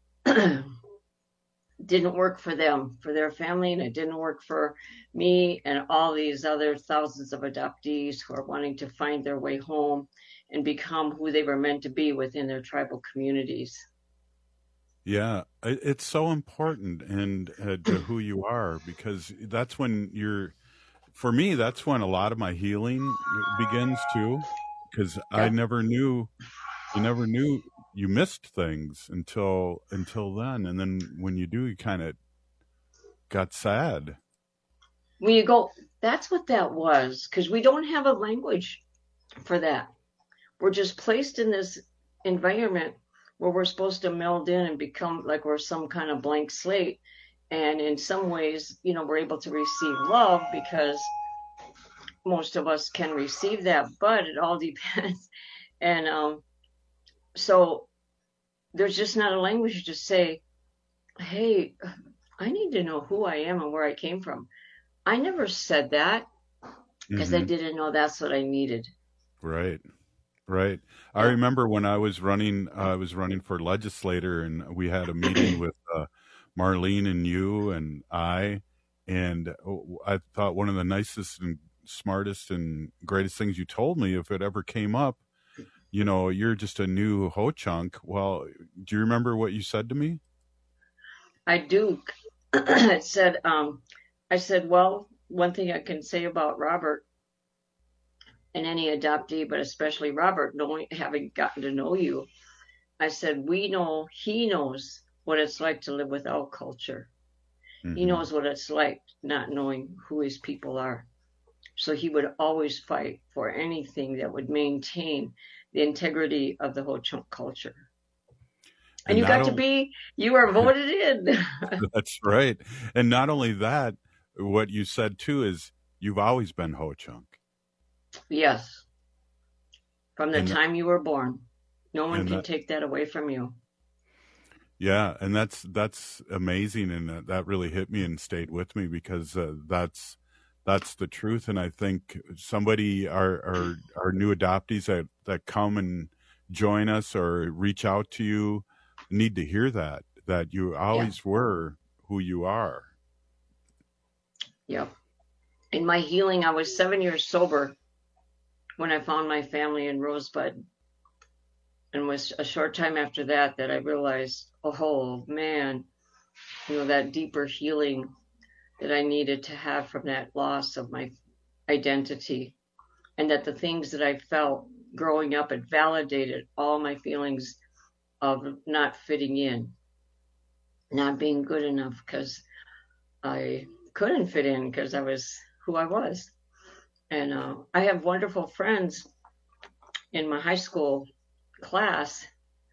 didn't work for them, for their family, and it didn't work for me and all these other thousands of adoptees who are wanting to find their way home and become who they were meant to be within their tribal communities. Yeah, it's so important and uh, to who you are, because that's when you're, for me, that's when a lot of my healing begins too, because yeah. I never knew, you never knew you missed things until until then, and then when you do, you kind of got sad. When you go, that's what that was, because we don't have a language for that. We're just placed in this environment where we're supposed to meld in and become like we're some kind of blank slate. And in some ways, you know, we're able to receive love because most of us can receive that, but it all depends. And um, so there's just not a language to say, hey, I need to know who I am and where I came from. I never said that because mm-hmm. I didn't know that's what I needed. Right. Right. I remember when I was running, uh, I was running for legislator, and we had a meeting with uh, Marlene and you and I, and I thought one of the nicest and smartest and greatest things you told me, if it ever came up, you know, you're just a new Ho-Chunk. Well, do you remember what you said to me? I do. I said, um, I said, well, one thing I can say about Robert and any adoptee, but especially Robert, knowing, having gotten to know you, I said, we know, he knows what it's like to live without culture. Mm-hmm. He knows what it's like not knowing who his people are. So he would always fight for anything that would maintain the integrity of the Ho-Chunk culture. And, and you got only, to be, you are voted in. That's right. And not only that, what you said too is you've always been Ho-Chunk. Yes. From the and time that, you were born. No one can that, take that away from you. Yeah. And that's, that's amazing. And that, that really hit me and stayed with me, because uh, that's, that's the truth. And I think somebody, our, our, our new adoptees that, that come and join us or reach out to you need to hear that, that you always yeah. were who you are. Yep. In my healing, I was seven years sober when I found my family in Rosebud. And was a short time after that that I realized, oh man, you know, that deeper healing that I needed to have from that loss of my identity, and that the things that I felt growing up had validated all my feelings of not fitting in, not being good enough because I couldn't fit in because I was who I was. And uh, I have wonderful friends in my high school class.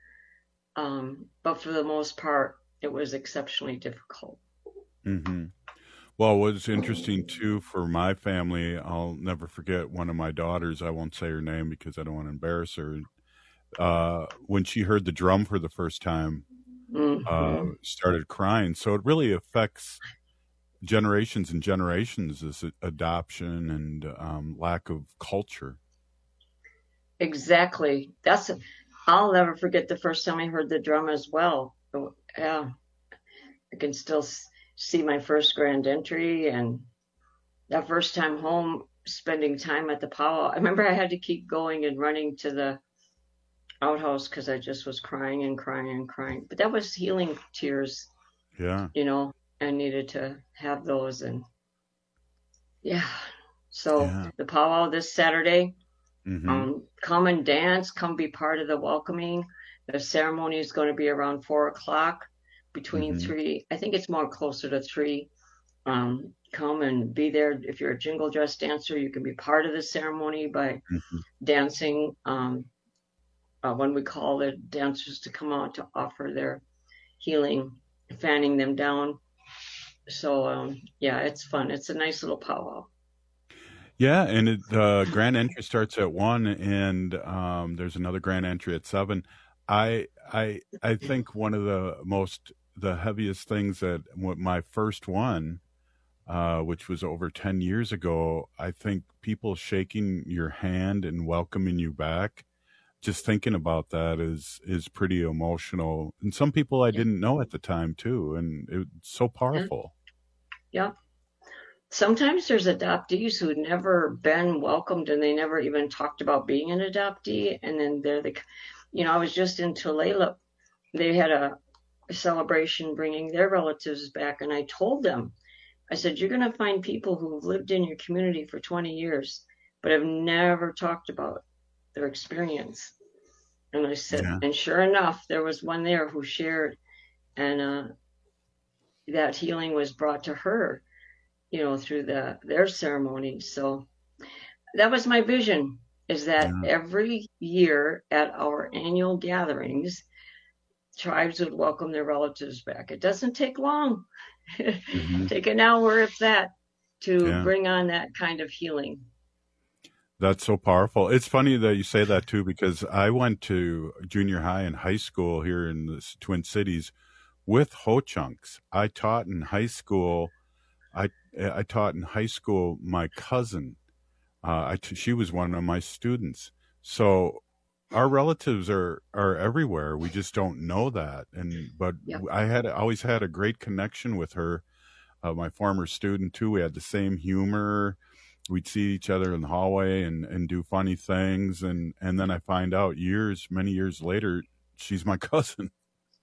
Um, but for the most part, it was exceptionally difficult. Mm-hmm. Well, what's interesting too for my family, I'll never forget one of my daughters. I won't say her name because I don't want to embarrass her. Uh, when she heard the drum for the first time, mm-hmm. uh, started crying. So it really affects generations and generations, this adoption and um, lack of culture. Exactly. That's. I'll never forget the first time I heard the drum as well. Yeah, I can still see my first grand entry and that first time home, spending time at the powwow. I remember I had to keep going and running to the outhouse because I just was crying and crying and crying. But that was healing tears. Yeah. You know, I needed to have those. And yeah, so yeah. The powwow this Saturday. Mm-hmm. Um, come and dance, come be part of the welcoming. The ceremony is going to be around four o'clock between mm-hmm. three. I think it's more closer to three. Um, come and be there. If you're a jingle dress dancer, you can be part of the ceremony by mm-hmm. dancing. Um, uh, when we call the dancers to come out to offer their healing, fanning them down. So, um, yeah, it's fun. It's a nice little powwow. Yeah, and it, uh, grand entry starts at one, and um, there's another grand entry at seven. I I I think one of the most the heaviest things that my first one, uh, which was over ten years ago, I think people shaking your hand and welcoming you back, just thinking about that is is pretty emotional. And some people I yeah. didn't know at the time too, and it's so powerful. Yeah. Sometimes there's adoptees who'd never been welcomed and they never even talked about being an adoptee. And then they're the, you know, I was just in Tulalip. They had a, a celebration bringing their relatives back. And I told them, I said, you're going to find people who've lived in your community for twenty years, but have never talked about their experience. And I said, yeah. and sure enough, there was one there who shared, and uh, that healing was brought to her, you know, through the their ceremony. So that was my vision, is that yeah. every year at our annual gatherings, tribes would welcome their relatives back. It doesn't take long. Mm-hmm. Take an hour, if that, to yeah. bring on that kind of healing. That's so powerful. It's funny that you say that too, because I went to junior high and high school here in the Twin Cities with Ho-Chunks. I taught in high school. I I taught in high school. My cousin, uh, I t- she was one of my students. So our relatives are are everywhere. We just don't know that. And but yep. I had always had a great connection with her, uh, my former student too. We had the same humor. We'd see each other in the hallway and, and do funny things. And, and then I find out years, many years later, she's my cousin.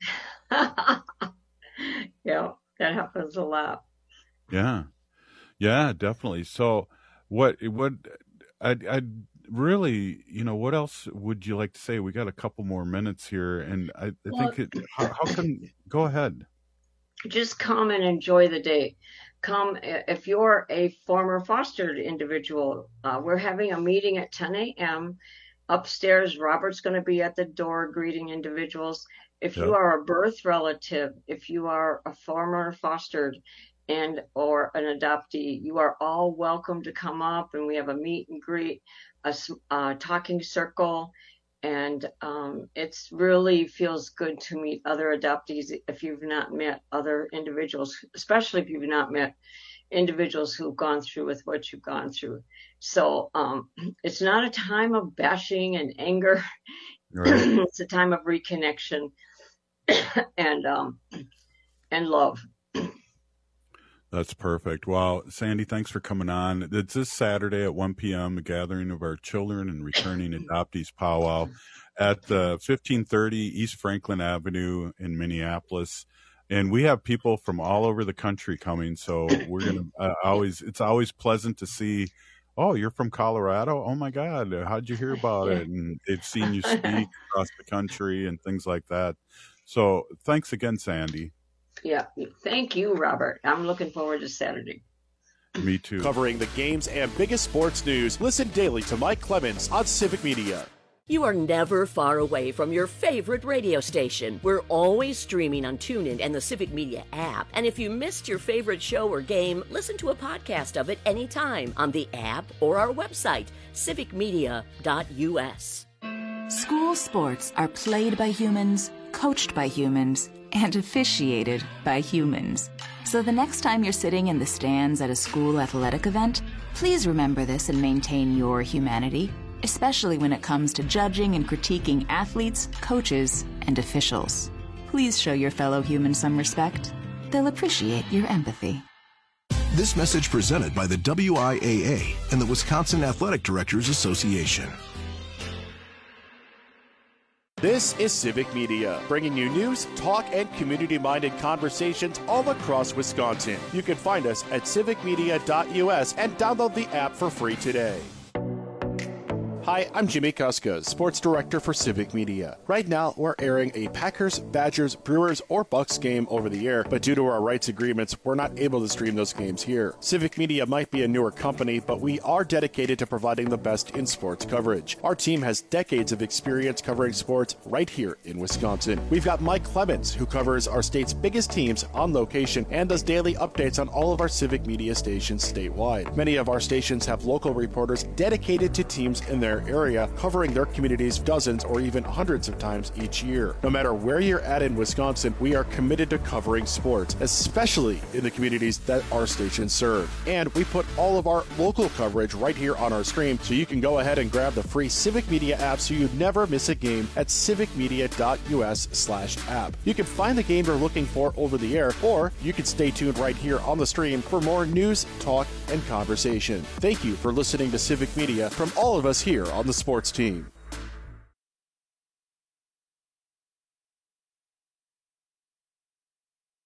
Yeah, that happens a lot. Yeah. Yeah, definitely. So what, what, I, I really, you know, what else would you like to say? We got a couple more minutes here, and I, I well, think it, how, how can, go ahead. Just come and enjoy the day. Come, if you're a former fostered individual, uh, we're having a meeting at ten a.m. upstairs. Robert's going to be at the door greeting individuals. If yep. you are a birth relative, if you are a former fostered and or an adoptee, you are all welcome to come up, and we have a meet and greet, a, a talking circle. And um, it's really feels good to meet other adoptees if you've not met other individuals, especially if you've not met individuals who've gone through with what you've gone through. So um, it's not a time of bashing and anger. Right. It's a time of reconnection and um, and love. That's perfect. Well, Sandy, thanks for coming on. It's this Saturday at one p.m., a gathering of our children and returning adoptees powwow at the fifteen thirty East Franklin Avenue in Minneapolis. And we have people from all over the country coming. So we're going to uh, always, it's always pleasant to see, oh, you're from Colorado? Oh my God, how'd you hear about it? And they've seen you speak across the country and things like that. So thanks again, Sandy. Yeah, thank you, Robert. I'm looking forward to Saturday. Me too. Covering the games and biggest sports news, listen daily to Mike Clemens on Civic Media. You are never far away from your favorite radio station. We're always streaming on TuneIn and the Civic Media app. And if you missed your favorite show or game, listen to a podcast of it anytime on the app or our website, civic media dot u s. School sports are played by humans, coached by humans, and officiated by humans. So the next time you're sitting in the stands at a school athletic event, please remember this and maintain your humanity, especially when it comes to judging and critiquing athletes, coaches, and officials. Please show your fellow humans some respect. They'll appreciate your empathy. This message presented by the W I A A and the Wisconsin Athletic Directors Association. This is Civic Media, bringing you news, talk, and community-minded conversations all across Wisconsin. You can find us at civic media dot u s and download the app for free today. Hi, I'm Jimmy Kuska, Sports Director for Civic Media. Right now, we're airing a Packers, Badgers, Brewers, or Bucks game over the air, but due to our rights agreements, we're not able to stream those games here. Civic Media might be a newer company, but we are dedicated to providing the best in sports coverage. Our team has decades of experience covering sports right here in Wisconsin. We've got Mike Clemens, who covers our state's biggest teams on location and does daily updates on all of our Civic Media stations statewide. Many of our stations have local reporters dedicated to teams in their area, covering their communities dozens or even hundreds of times each year. No matter where you're at in Wisconsin, we are committed to covering sports, especially in the communities that our stations serve. And we put all of our local coverage right here on our stream, so you can go ahead and grab the free Civic Media app so you never miss a game at civic media dot u s slash app. You can find the game you're looking for over the air, or you can stay tuned right here on the stream for more news, talk, and conversation. Thank you for listening to Civic Media from all of us here on the sports team.